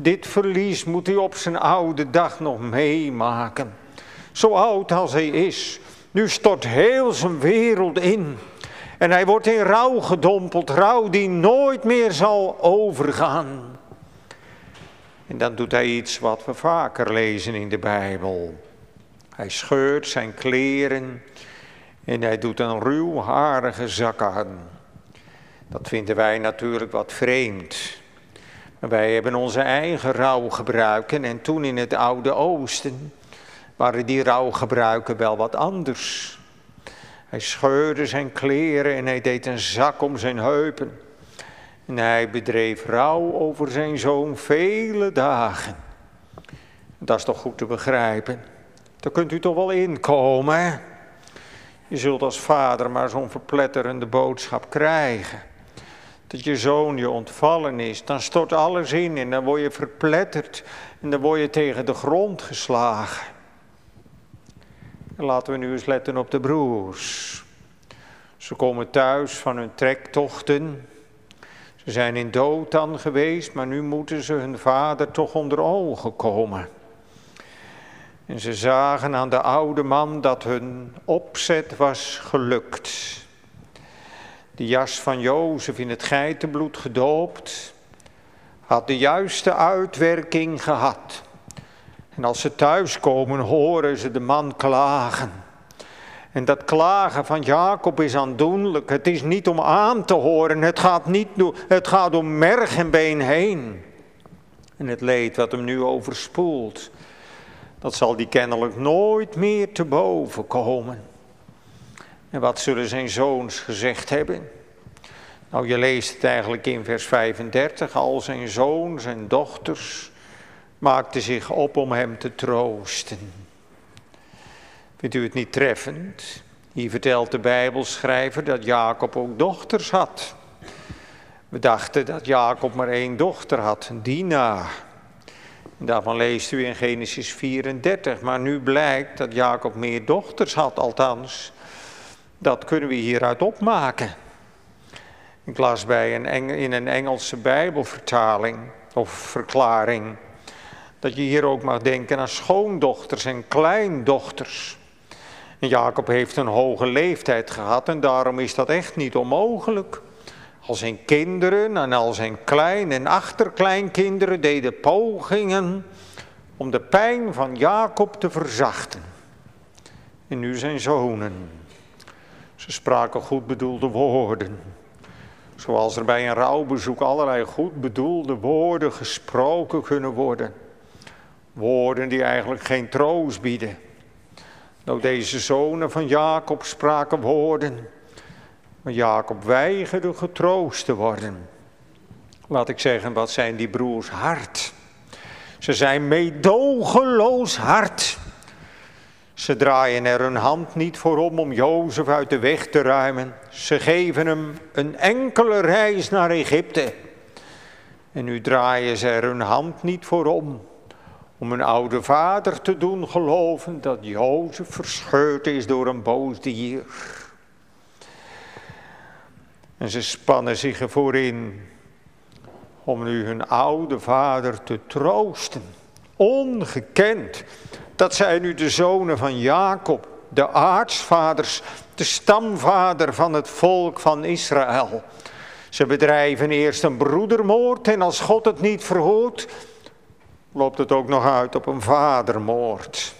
Dit verlies moet hij op zijn oude dag nog meemaken. Zo oud als hij is, nu stort heel zijn wereld in. En hij wordt in rouw gedompeld, rouw die nooit meer zal overgaan. En dan doet hij iets wat we vaker lezen in de Bijbel. Hij scheurt zijn kleren en hij doet een ruwharige zak aan. Dat vinden wij natuurlijk wat vreemd. Maar wij hebben onze eigen rouwgebruiken en toen in het Oude Oosten waren die rouwgebruiken wel wat anders. Hij scheurde zijn kleren en hij deed een zak om zijn heupen. En hij bedreef rouw over zijn zoon vele dagen. Dat is toch goed te begrijpen. Daar kunt u toch wel inkomen, hè? Je zult als vader maar zo'n verpletterende boodschap krijgen. Dat je zoon je ontvallen is, dan stort alles in en dan word je verpletterd. En dan word je tegen de grond geslagen. En laten we nu eens letten op de broers. Ze komen thuis van hun trektochten. Ze zijn in Dothan geweest, maar nu moeten ze hun vader toch onder ogen komen. En ze zagen aan de oude man dat hun opzet was gelukt. De jas van Jozef in het geitenbloed gedoopt, had de juiste uitwerking gehad. En als ze thuiskomen horen ze de man klagen. En dat klagen van Jacob is aandoenlijk. Het is niet om aan te horen, het gaat, niet, het gaat om merg en been heen. En het leed wat hem nu overspoelt, dat zal die kennelijk nooit meer te boven komen. En wat zullen zijn zoons gezegd hebben? Nou, je leest het eigenlijk in vers vijfendertig. Al zijn zoons en dochters maakten zich op om hem te troosten. Vindt u het niet treffend? Hier vertelt de Bijbelschrijver dat Jacob ook dochters had. We dachten dat Jacob maar één dochter had, Dina. En daarvan leest u in Genesis vierendertig. Maar nu blijkt dat Jacob meer dochters had, althans. Dat kunnen we hieruit opmaken. Ik las bij een Engel, in een Engelse Bijbelvertaling of verklaring dat je hier ook mag denken aan schoondochters en kleindochters. En Jacob heeft een hoge leeftijd gehad en daarom is dat echt niet onmogelijk. Al zijn kinderen en al zijn klein- en achterkleinkinderen deden pogingen om de pijn van Jacob te verzachten. En nu zijn zonen. Ze spraken goed bedoelde woorden. Zoals er bij een rouwbezoek allerlei goed bedoelde woorden gesproken kunnen worden. Woorden die eigenlijk geen troost bieden. Nou, deze zonen van Jacob spraken woorden. Maar Jacob weigerde getroost te worden. Laat ik zeggen, wat zijn die broers hard. Ze zijn meedogenloos hard. Ze draaien er hun hand niet voor om om Jozef uit de weg te ruimen. Ze geven hem een enkele reis naar Egypte. En nu draaien ze er hun hand niet voor om. Om hun oude vader te doen geloven dat Jozef verscheurd is door een boos dier. En ze spannen zich ervoor in om nu hun oude vader te troosten. Ongekend. Dat zijn nu de zonen van Jacob, de aartsvaders, de stamvader van het volk van Israël. Ze bedrijven eerst een broedermoord en als God het niet verhoort, loopt het ook nog uit op een vadermoord.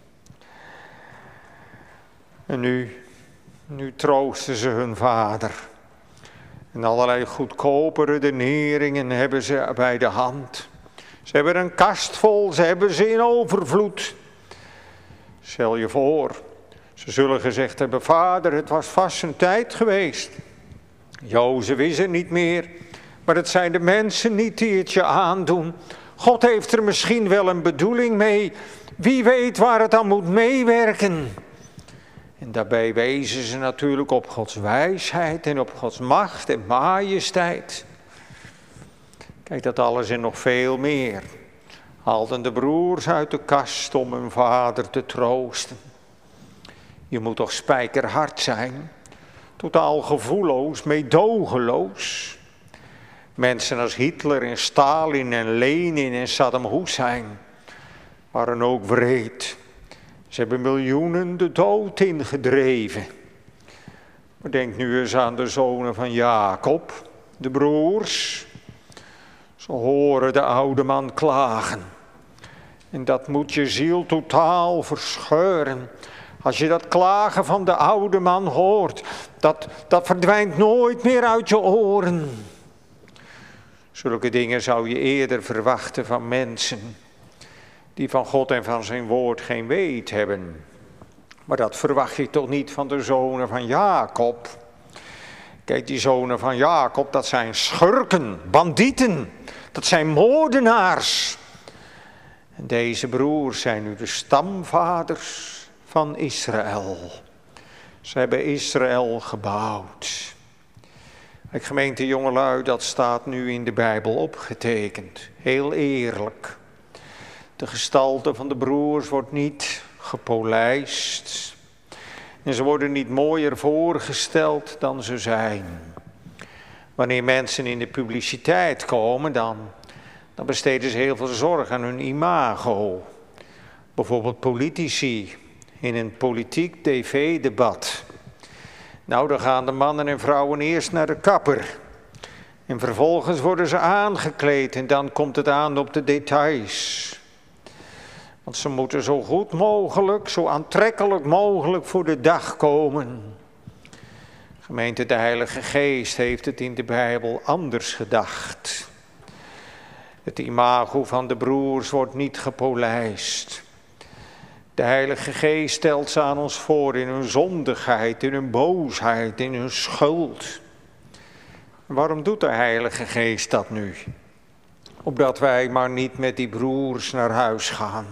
En nu, nu troosten ze hun vader. En allerlei goedkope redeneringen hebben ze bij de hand. Ze hebben een kast vol, ze hebben ze in overvloed. Stel je voor, ze zullen gezegd hebben, vader, het was vast een tijd geweest. Jozef is er niet meer, maar het zijn de mensen niet die het je aandoen. God heeft er misschien wel een bedoeling mee. Wie weet waar het aan moet meewerken. En daarbij wezen ze natuurlijk op Gods wijsheid en op Gods macht en majesteit. Kijk, dat alles en nog veel meer haalden de broers uit de kast om hun vader te troosten. Je moet toch spijkerhard zijn, totaal gevoelloos, meedogenloos. Mensen als Hitler en Stalin en Lenin en Saddam Hussein waren ook wreed. Ze hebben miljoenen de dood ingedreven. Maar denk nu eens aan de zonen van Jacob, de broers. Ze horen de oude man klagen. En dat moet je ziel totaal verscheuren. Als je dat klagen van de oude man hoort, dat, dat verdwijnt nooit meer uit je oren. Zulke dingen zou je eerder verwachten van mensen die van God en van zijn woord geen weet hebben. Maar dat verwacht je toch niet van de zonen van Jacob. Kijk, die zonen van Jacob, dat zijn schurken, bandieten, dat zijn moordenaars. En deze broers zijn nu de stamvaders van Israël. Ze hebben Israël gebouwd. Kijk, gemeente jongelui, dat staat nu in de Bijbel opgetekend. Heel eerlijk. De gestalte van de broers wordt niet gepolijst. En ze worden niet mooier voorgesteld dan ze zijn. Wanneer mensen in de publiciteit komen, dan, dan besteden ze heel veel zorg aan hun imago. Bijvoorbeeld politici in een politiek tv-debat. Nou, dan gaan de mannen en vrouwen eerst naar de kapper. En vervolgens worden ze aangekleed en dan komt het aan op de details. Want ze moeten zo goed mogelijk, zo aantrekkelijk mogelijk voor de dag komen. Gemeente, de Heilige Geest heeft het in de Bijbel anders gedacht. Het imago van de broers wordt niet gepolijst. De Heilige Geest stelt ze aan ons voor in hun zondigheid, in hun boosheid, in hun schuld. Waarom doet de Heilige Geest dat nu? Opdat wij maar niet met die broers naar huis gaan.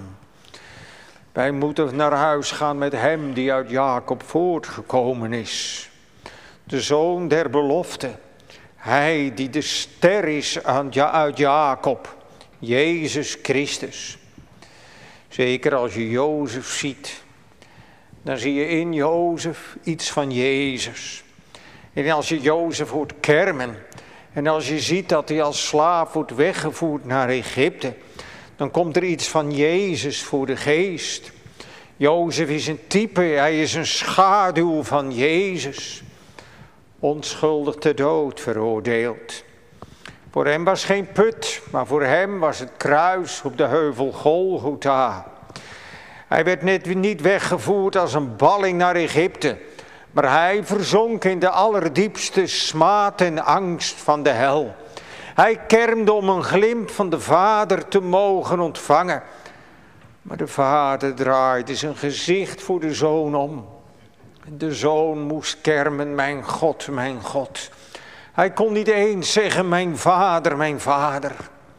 Wij moeten naar huis gaan met hem die uit Jacob voortgekomen is. De zoon der belofte. Hij die de ster is uit Jacob. Jezus Christus. Zeker als je Jozef ziet, dan zie je in Jozef iets van Jezus. En als je Jozef hoort kermen, en als je ziet dat hij als slaaf wordt weggevoerd naar Egypte, dan komt er iets van Jezus voor de geest. Jozef is een type, hij is een schaduw van Jezus. Onschuldig ter dood veroordeeld. Voor hem was geen put, maar voor hem was het kruis op de heuvel Golgotha. Hij werd net niet weggevoerd als een balling naar Egypte, maar hij verzonk in de allerdiepste smaad en angst van de hel. Hij kermde om een glimp van de Vader te mogen ontvangen. Maar de Vader draaide zijn gezicht voor de Zoon om. De Zoon moest kermen, mijn God, mijn God. Hij kon niet eens zeggen, mijn Vader, mijn Vader.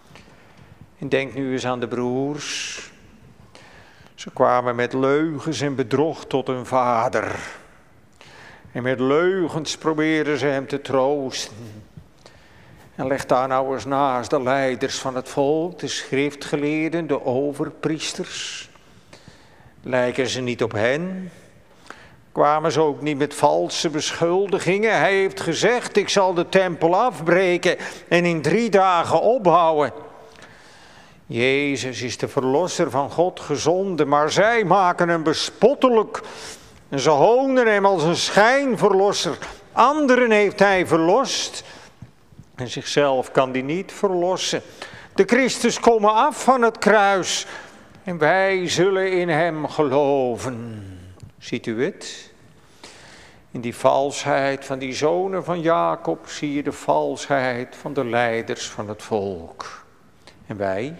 En denk nu eens aan de broers. Ze kwamen met leugens en bedrog tot hun vader. En met leugens probeerden ze hem te troosten. En leg daar nou eens naast de leiders van het volk, de schriftgeleerden, de overpriesters. Lijken ze niet op hen? Kwamen ze ook niet met valse beschuldigingen? Hij heeft gezegd, ik zal de tempel afbreken en in drie dagen opbouwen. Jezus is de verlosser van God gezonden, maar zij maken hem bespottelijk. En ze honen hem als een schijnverlosser. Anderen heeft hij verlost. En zichzelf kan hij niet verlossen. De Christus komen af van het kruis. En wij zullen in hem geloven. Ziet u het? In die valsheid van die zonen van Jacob zie je de valsheid van de leiders van het volk. En wij?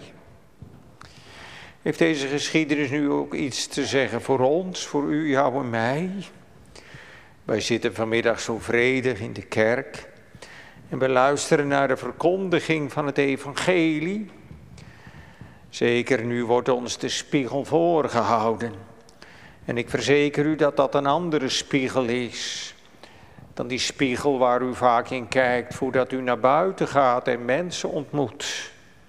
Heeft deze geschiedenis nu ook iets te zeggen voor ons, voor u, jou en mij? Wij zitten vanmiddag zo vredig in de kerk en we luisteren naar de verkondiging van het evangelie. Zeker nu wordt ons de spiegel voorgehouden. En ik verzeker u dat dat een andere spiegel is dan die spiegel waar u vaak in kijkt voordat u naar buiten gaat en mensen ontmoet.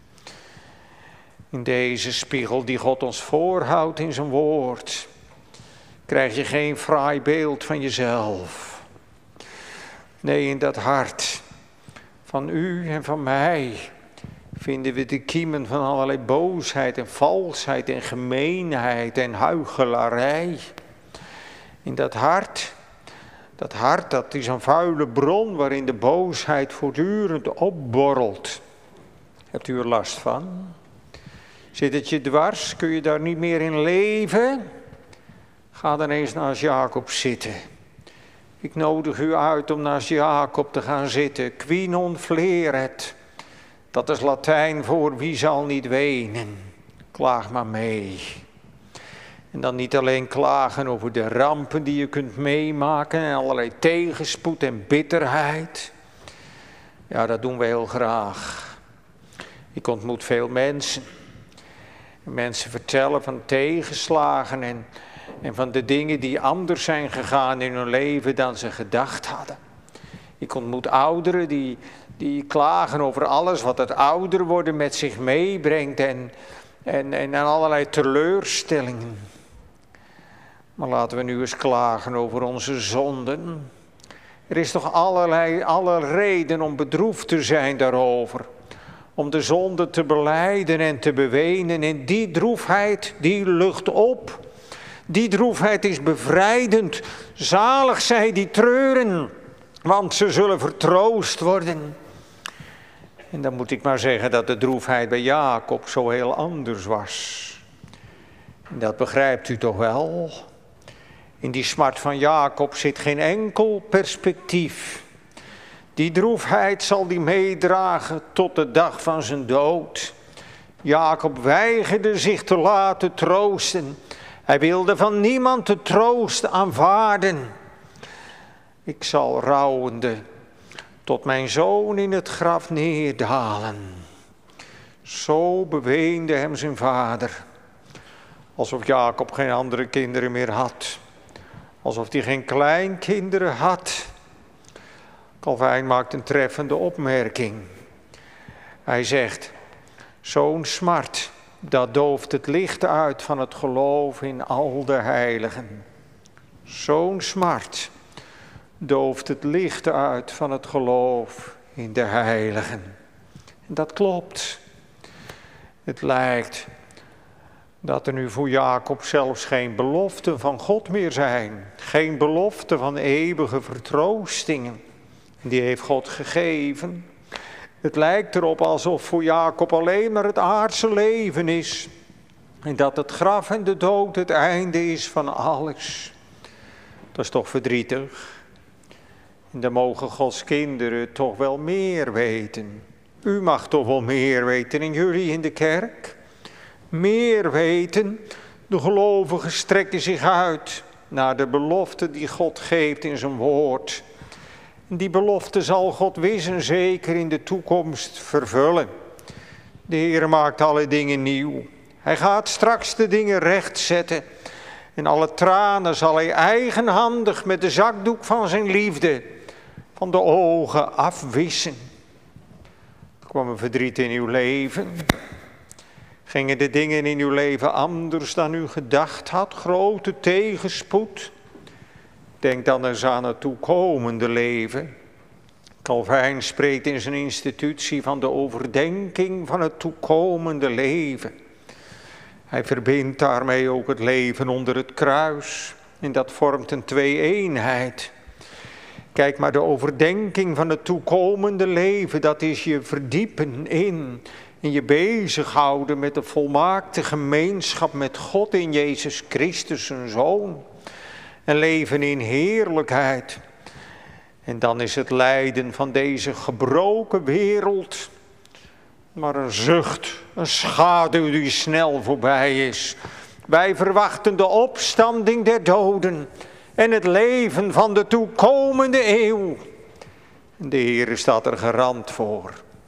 In deze spiegel die God ons voorhoudt in zijn woord, krijg je geen fraai beeld van jezelf. Nee, in dat hart van u en van mij vinden we de kiemen van allerlei boosheid en valsheid en gemeenheid en huichelarij. In dat hart, dat hart dat is een vuile bron waarin de boosheid voortdurend opborrelt. Hebt u er last van? Zit het je dwars? Kun je daar niet meer in leven? Ga dan eens naast Jacob zitten. Ik nodig u uit om naast Jacob te gaan zitten. Qui non fleret. Dat is Latijn voor wie zal niet wenen. Klaag maar mee. En dan niet alleen klagen over de rampen die je kunt meemaken en allerlei tegenspoed en bitterheid. Ja, dat doen we heel graag. Ik ontmoet veel mensen. Mensen vertellen van tegenslagen en, en van de dingen die anders zijn gegaan in hun leven dan ze gedacht hadden. Ik ontmoet ouderen die, die klagen over alles wat het ouder worden met zich meebrengt en, en, en allerlei teleurstellingen. Maar laten we nu eens klagen over onze zonden. Er is toch allerlei, alle reden om bedroefd te zijn daarover. Om de zonde te belijden en te bewenen. En die droefheid, die lucht op. Die droefheid is bevrijdend. Zalig zij die treuren, want ze zullen vertroost worden. En dan moet ik maar zeggen dat de droefheid bij Jacob zo heel anders was. En dat begrijpt u toch wel? In die smart van Jacob zit geen enkel perspectief. Die droefheid zal die meedragen tot de dag van zijn dood. Jacob weigerde zich te laten troosten. Hij wilde van niemand de troost aanvaarden. Ik zal rouwende tot mijn zoon in het graf neerdalen. Zo beweende hem zijn vader. Alsof Jacob geen andere kinderen meer had. Alsof hij geen kleinkinderen had. Calvijn maakt een treffende opmerking. Hij zegt, zo'n smart, dat dooft het licht uit van het geloof in al de heiligen. Zo'n smart dooft het licht uit van het geloof in de heiligen. En dat klopt. Het lijkt dat er nu voor Jacob zelfs geen beloften van God meer zijn. Geen beloften van eeuwige vertroostingen. Die heeft God gegeven. Het lijkt erop alsof voor Jacob alleen maar het aardse leven is. En dat het graf en de dood het einde is van alles. Dat is toch verdrietig. En dan mogen Gods kinderen toch wel meer weten. U mag toch wel meer weten en jullie in de kerk. Meer weten. De gelovigen strekken zich uit naar de belofte die God geeft in zijn woord. Die belofte zal God wis en zeker in de toekomst vervullen. De Heer maakt alle dingen nieuw. Hij gaat straks de dingen rechtzetten. En alle tranen zal hij eigenhandig met de zakdoek van zijn liefde van de ogen afwissen. Er kwam een verdriet in uw leven. Gingen de dingen in uw leven anders dan u gedacht had? Grote tegenspoed? Denk dan eens aan het toekomende leven. Calvijn spreekt in zijn institutie van de overdenking van het toekomende leven. Hij verbindt daarmee ook het leven onder het kruis. En dat vormt een twee-eenheid. Kijk maar, de overdenking van het toekomende leven, dat is je verdiepen in en je bezighouden met de volmaakte gemeenschap met God in Jezus Christus, zijn Zoon. En leven in heerlijkheid. En dan is het lijden van deze gebroken wereld maar een zucht, een schaduw die snel voorbij is. Wij verwachten de opstanding der doden en het leven van de toekomende eeuw. En de Heer staat er garant voor.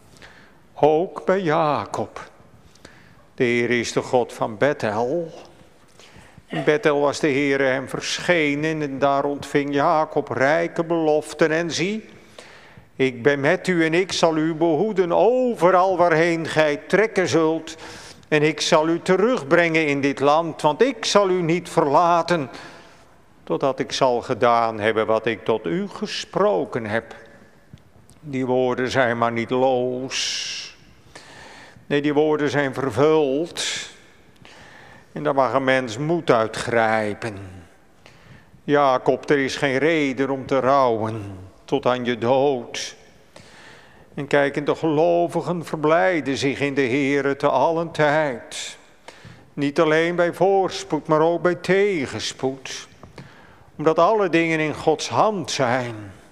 Ook bij Jacob. De Heer is de God van Bethel. In Bethel was de Heer hem verschenen en daar ontving Jacob rijke beloften. En zie, ik ben met u en ik zal u behoeden overal waarheen gij trekken zult. En ik zal u terugbrengen in dit land, want ik zal u niet verlaten, totdat ik zal gedaan hebben wat ik tot u gesproken heb. Die woorden zijn maar niet loos. Nee, die woorden zijn vervuld. En daar mag een mens moed uit grijpen. Jacob, er is geen reden om te rouwen tot aan je dood. En kijk, en de gelovigen verblijden zich in de Heere te allen tijd. Niet alleen bij voorspoed, maar ook bij tegenspoed. Omdat alle dingen in Gods hand zijn.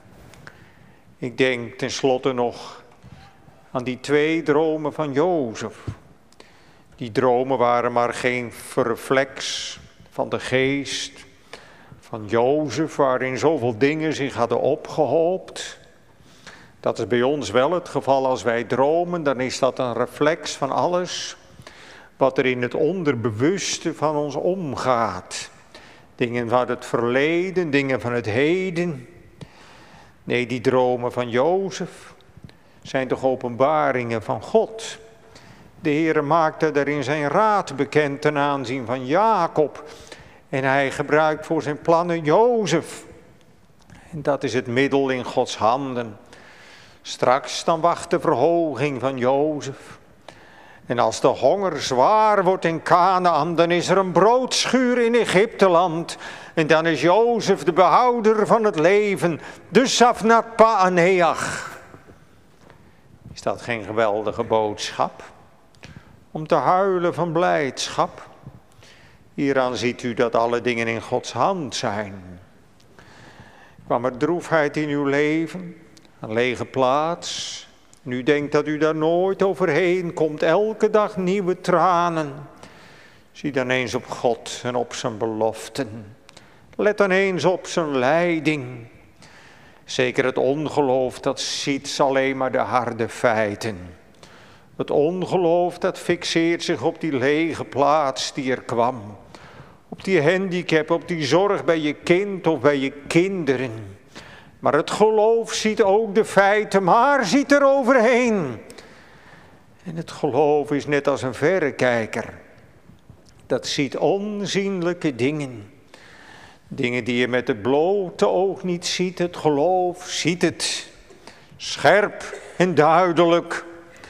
Ik denk tenslotte nog aan die twee dromen van Jozef. Die dromen waren maar geen verreflex van de geest van Jozef, waarin zoveel dingen zich hadden opgehoopt. Dat is bij ons wel het geval als wij dromen, dan is dat een reflex van alles wat er in het onderbewuste van ons omgaat. Dingen van het verleden, dingen van het heden. Nee, die dromen van Jozef zijn toch openbaringen van God. De Heere maakte daarin zijn raad bekend ten aanzien van Jacob. En hij gebruikt voor zijn plannen Jozef. En dat is het middel in Gods handen. Straks dan wacht de verhoging van Jozef. En als de honger zwaar wordt in Kanaan, dan is er een broodschuur in Egypteland. En dan is Jozef de behouder van het leven, de Safnat Paaneach. Is dat geen geweldige boodschap? Om te huilen van blijdschap. Hieraan ziet u dat alle dingen in Gods hand zijn. Kwam er droefheid in uw leven, een lege plaats. Nu denkt dat u daar nooit overheen komt, elke dag nieuwe tranen. Zie dan eens op God en op zijn beloften. Let dan eens op zijn leiding. Zeker het ongeloof, dat ziet alleen maar de harde feiten. Het ongeloof, dat fixeert zich op die lege plaats die er kwam. Op die handicap, op die zorg bij je kind of bij je kinderen. Maar het geloof ziet ook de feiten, maar ziet er overheen. En het geloof is net als een verrekijker. Dat ziet onzienlijke dingen. Dingen die je met het blote oog niet ziet. Het geloof ziet het. Scherp en duidelijk.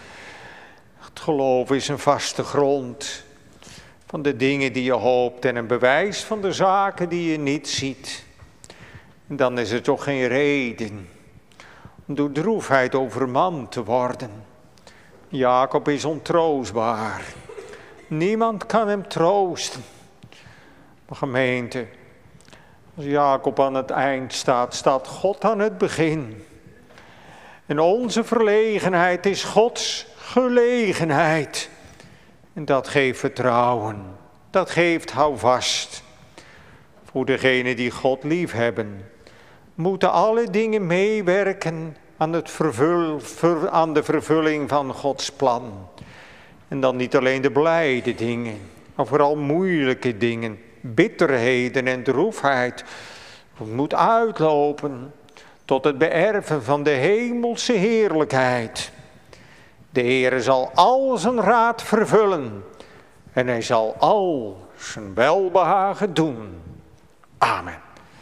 Het geloof is een vaste grond van de dingen die je hoopt en een bewijs van de zaken die je niet ziet. En dan is er toch geen reden om door droefheid overmand te worden. Jacob is ontroostbaar. Niemand kan hem troosten. Maar gemeente, als Jacob aan het eind staat, staat God aan het begin. En onze verlegenheid is Gods gelegenheid. En dat geeft vertrouwen. Dat geeft houvast. Voor degenen die God lief hebben, moeten alle dingen meewerken aan, het vervul, ver, aan de vervulling van Gods plan. En dan niet alleen de blijde dingen, maar vooral moeilijke dingen, bitterheden en droefheid. Het moet uitlopen tot het beërven van de hemelse heerlijkheid. De Heere zal al zijn raad vervullen en hij zal al zijn welbehagen doen. Amen.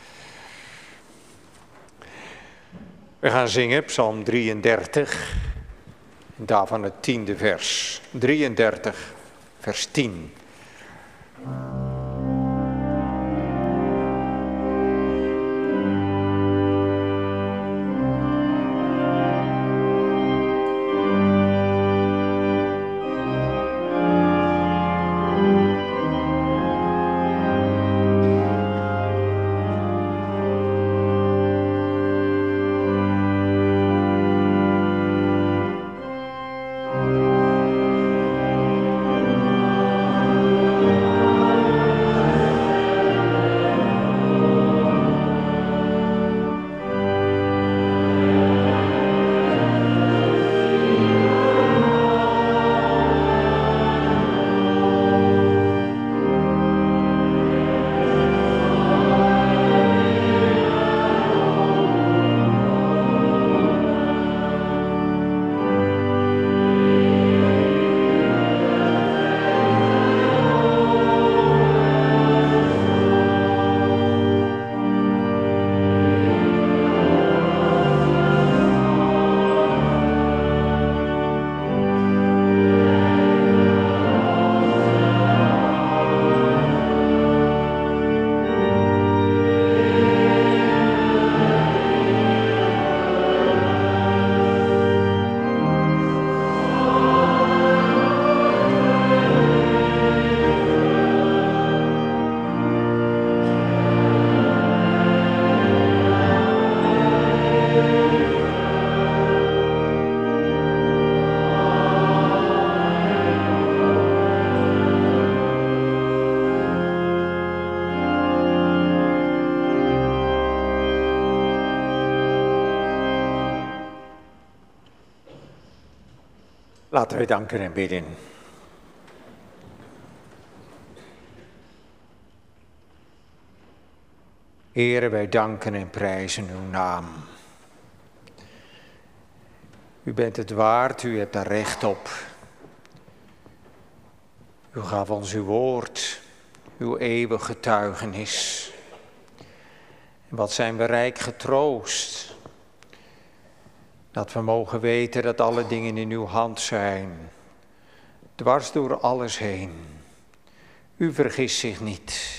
We gaan zingen Psalm drieëndertig, en daarvan het tiende vers. drieëndertig, vers tien.
Amen.
Laten we danken en bidden. Heere, wij danken en prijzen uw naam. U bent het waard, u hebt daar recht op. U gaf ons uw woord, uw eeuwige getuigenis. En wat zijn we rijk getroost, dat we mogen weten dat alle dingen in uw hand zijn, dwars door alles heen. U vergist zich niet.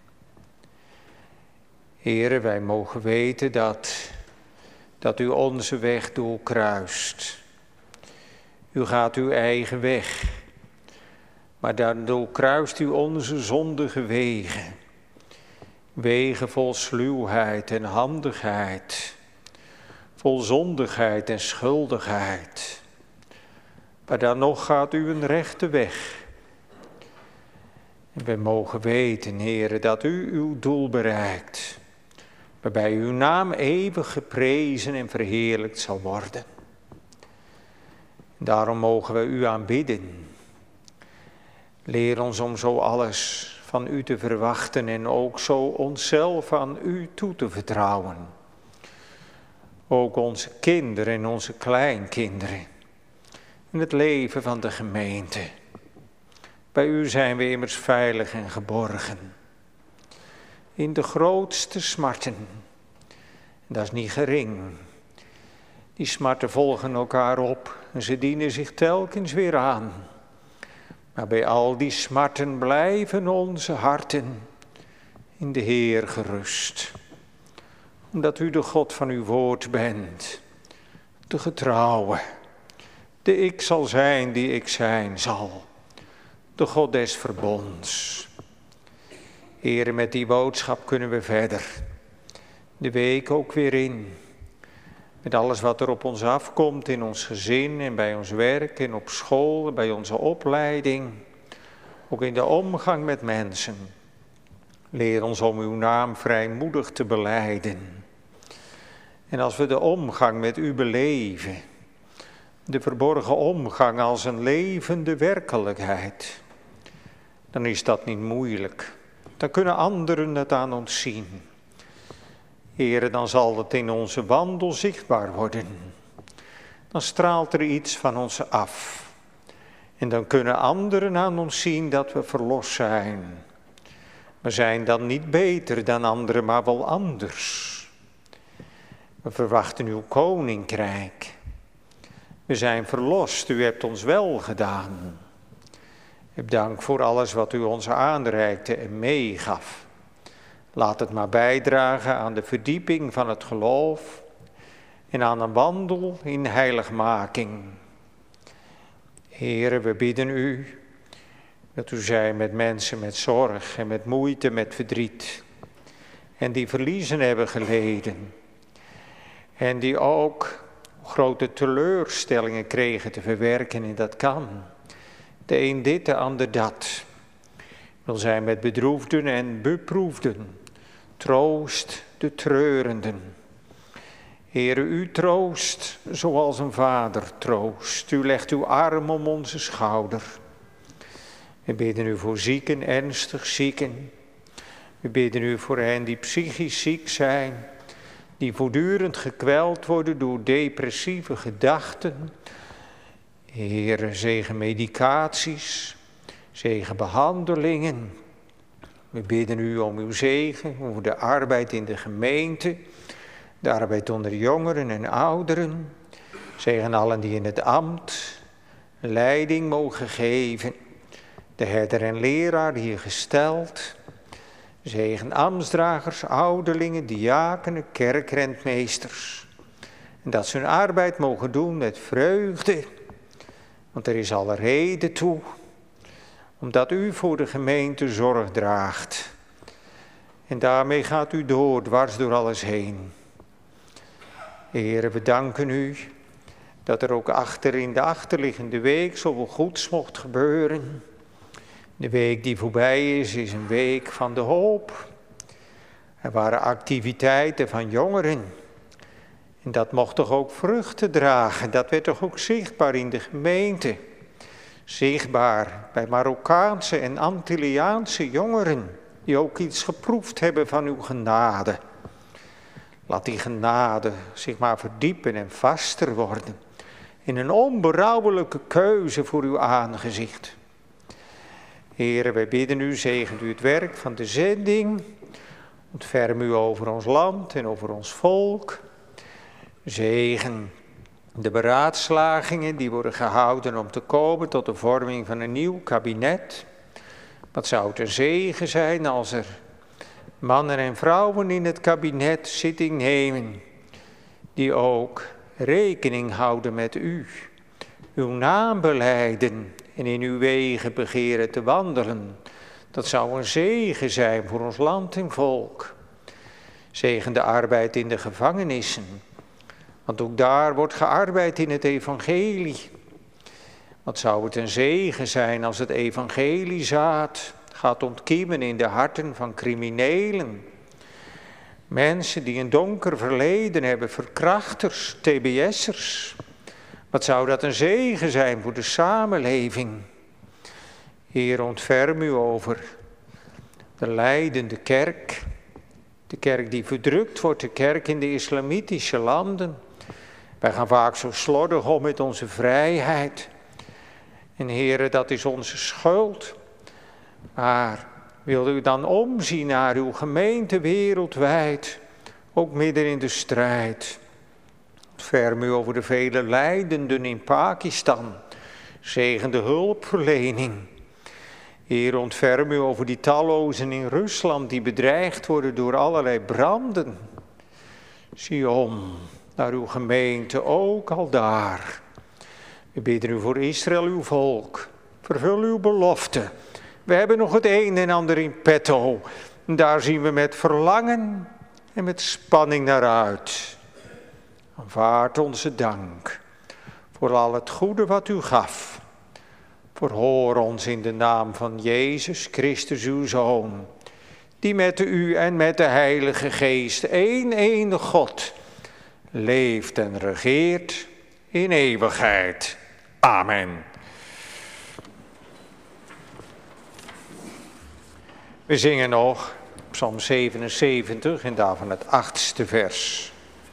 Heere, wij mogen weten dat, dat u onze weg doorkruist. U gaat uw eigen weg, maar dan doorkruist u onze zondige wegen. Wegen vol sluwheid en handigheid, vol zondigheid en schuldigheid. Maar dan nog gaat u een rechte weg. En wij mogen weten, Heere, dat u uw doel bereikt, waarbij uw naam eeuwig geprezen en verheerlijkt zal worden. Daarom mogen we u aanbidden. Leer ons om zo alles van u te verwachten en ook zo onszelf aan u toe te vertrouwen. Ook onze kinderen en onze kleinkinderen. In het leven van de gemeente. Bij u zijn we immers veilig en geborgen. In de grootste smarten. Dat is niet gering. Die smarten volgen elkaar op en ze dienen zich telkens weer aan. Maar bij al die smarten blijven onze harten in de Heer gerust. Omdat u de God van uw woord bent, de getrouwe, de ik zal zijn die ik zijn zal, de God des verbonds. Heere, met die boodschap kunnen we verder, de week ook weer in. Met alles wat er op ons afkomt in ons gezin en bij ons werk en op school, bij onze opleiding. Ook in de omgang met mensen. Leer ons om uw naam vrijmoedig te belijden. En als we de omgang met u beleven, de verborgen omgang als een levende werkelijkheid, dan is dat niet moeilijk. Dan kunnen anderen het aan ons zien. Heere, dan zal het in onze wandel zichtbaar worden. Dan straalt er iets van ons af. En dan kunnen anderen aan ons zien dat we verlost zijn. We zijn dan niet beter dan anderen, maar wel anders. We verwachten uw koninkrijk. We zijn verlost, u hebt ons wel gedaan. Ik dank voor alles wat u ons aanreikte en meegaf. Laat het maar bijdragen aan de verdieping van het geloof en aan een wandel in heiligmaking. Heere, we bidden u dat u zij met mensen met zorg en met moeite, met verdriet. En die verliezen hebben geleden. En die ook grote teleurstellingen kregen te verwerken en dat kan. De een dit, de ander dat. Wil zijn met bedroefden en beproefden. Troost de treurenden. Heere, u troost zoals een vader troost. U legt uw arm om onze schouder. We bidden u voor zieken, ernstig zieken. We bidden u voor hen die psychisch ziek zijn. Die voortdurend gekweld worden door depressieve gedachten. Heere, zegen medicaties, zegen behandelingen. We bidden u om uw zegen, over de arbeid in de gemeente, de arbeid onder jongeren en ouderen. Zegen allen die in het ambt leiding mogen geven. De herder en leraar hier gesteld. Zegen ambtsdragers, ouderlingen, diakenen, kerkrentmeesters. En dat ze hun arbeid mogen doen met vreugde. Want er is alle reden toe. Omdat u voor de gemeente zorg draagt. En daarmee gaat u door, dwars door alles heen. Heere, we danken u dat er ook achter in de achterliggende week zoveel goeds mocht gebeuren. De week die voorbij is, is een week van de hoop. Er waren activiteiten van jongeren. En dat mocht toch ook vruchten dragen. Dat werd toch ook zichtbaar in de gemeente. Zichtbaar bij Marokkaanse en Antilliaanse jongeren die ook iets geproefd hebben van uw genade. Laat die genade zich maar verdiepen en vaster worden. In een onberouwelijke keuze voor uw aangezicht. Heere, wij bidden u, zegent u het werk van de zending. Ontferm u over ons land en over ons volk. Zegen de beraadslagingen die worden gehouden om te komen tot de vorming van een nieuw kabinet. Wat zou het een zegen zijn als er mannen en vrouwen in het kabinet zitting nemen, die ook rekening houden met u, uw naam belijden en in uw wegen begeren te wandelen. Dat zou een zegen zijn voor ons land en volk. Zegen de arbeid in de gevangenissen, want ook daar wordt gearbeid in het evangelie. Wat zou het een zegen zijn als het evangeliezaad gaat ontkiemen in de harten van criminelen. Mensen die een donker verleden hebben, verkrachters, T B S'ers. Wat zou dat een zegen zijn voor de samenleving. Heer, ontferm u over de lijdende kerk. De kerk die verdrukt wordt, de kerk in de islamitische landen. Wij gaan vaak zo slordig om met onze vrijheid. En Heere, dat is onze schuld. Maar wil u dan omzien naar uw gemeente wereldwijd, ook midden in de strijd. Ontferm u over de vele lijdenden in Pakistan. Zegen de hulpverlening. Heer, ontferm u over die tallozen in Rusland die bedreigd worden door allerlei branden. Zie om naar uw gemeente, ook al daar. We bidden u voor Israël, uw volk. Vervul uw belofte. We hebben nog het een en ander in petto. Daar zien we met verlangen en met spanning naar uit. Aanvaard onze dank voor al het goede wat u gaf. Verhoor ons in de naam van Jezus Christus, uw Zoon, die met u en met de Heilige Geest, één enige God, leeft en regeert in eeuwigheid. Amen. We zingen nog Psalm zevenenzeventig en daarvan het achtste vers.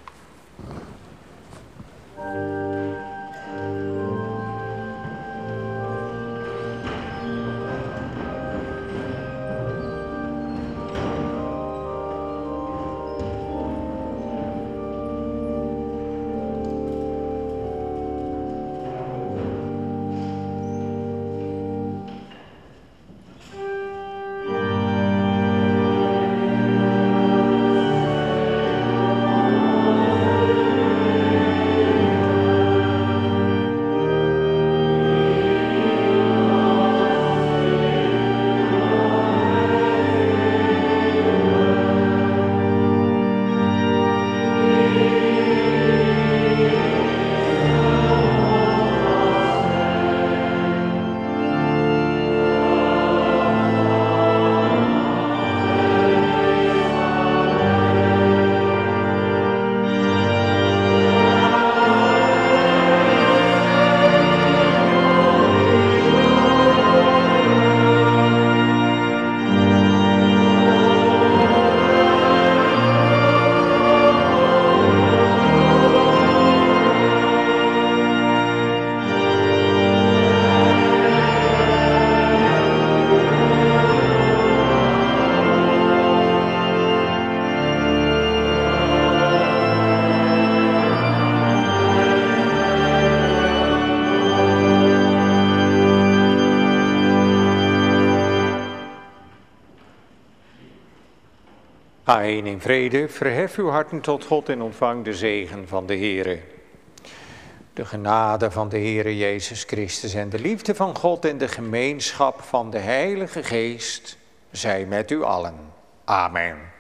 Ga heen in vrede, verhef uw harten tot God en ontvang de zegen van de Heere. De genade van de Heere Jezus Christus en de liefde van God en de gemeenschap van de Heilige Geest zij met u allen. Amen.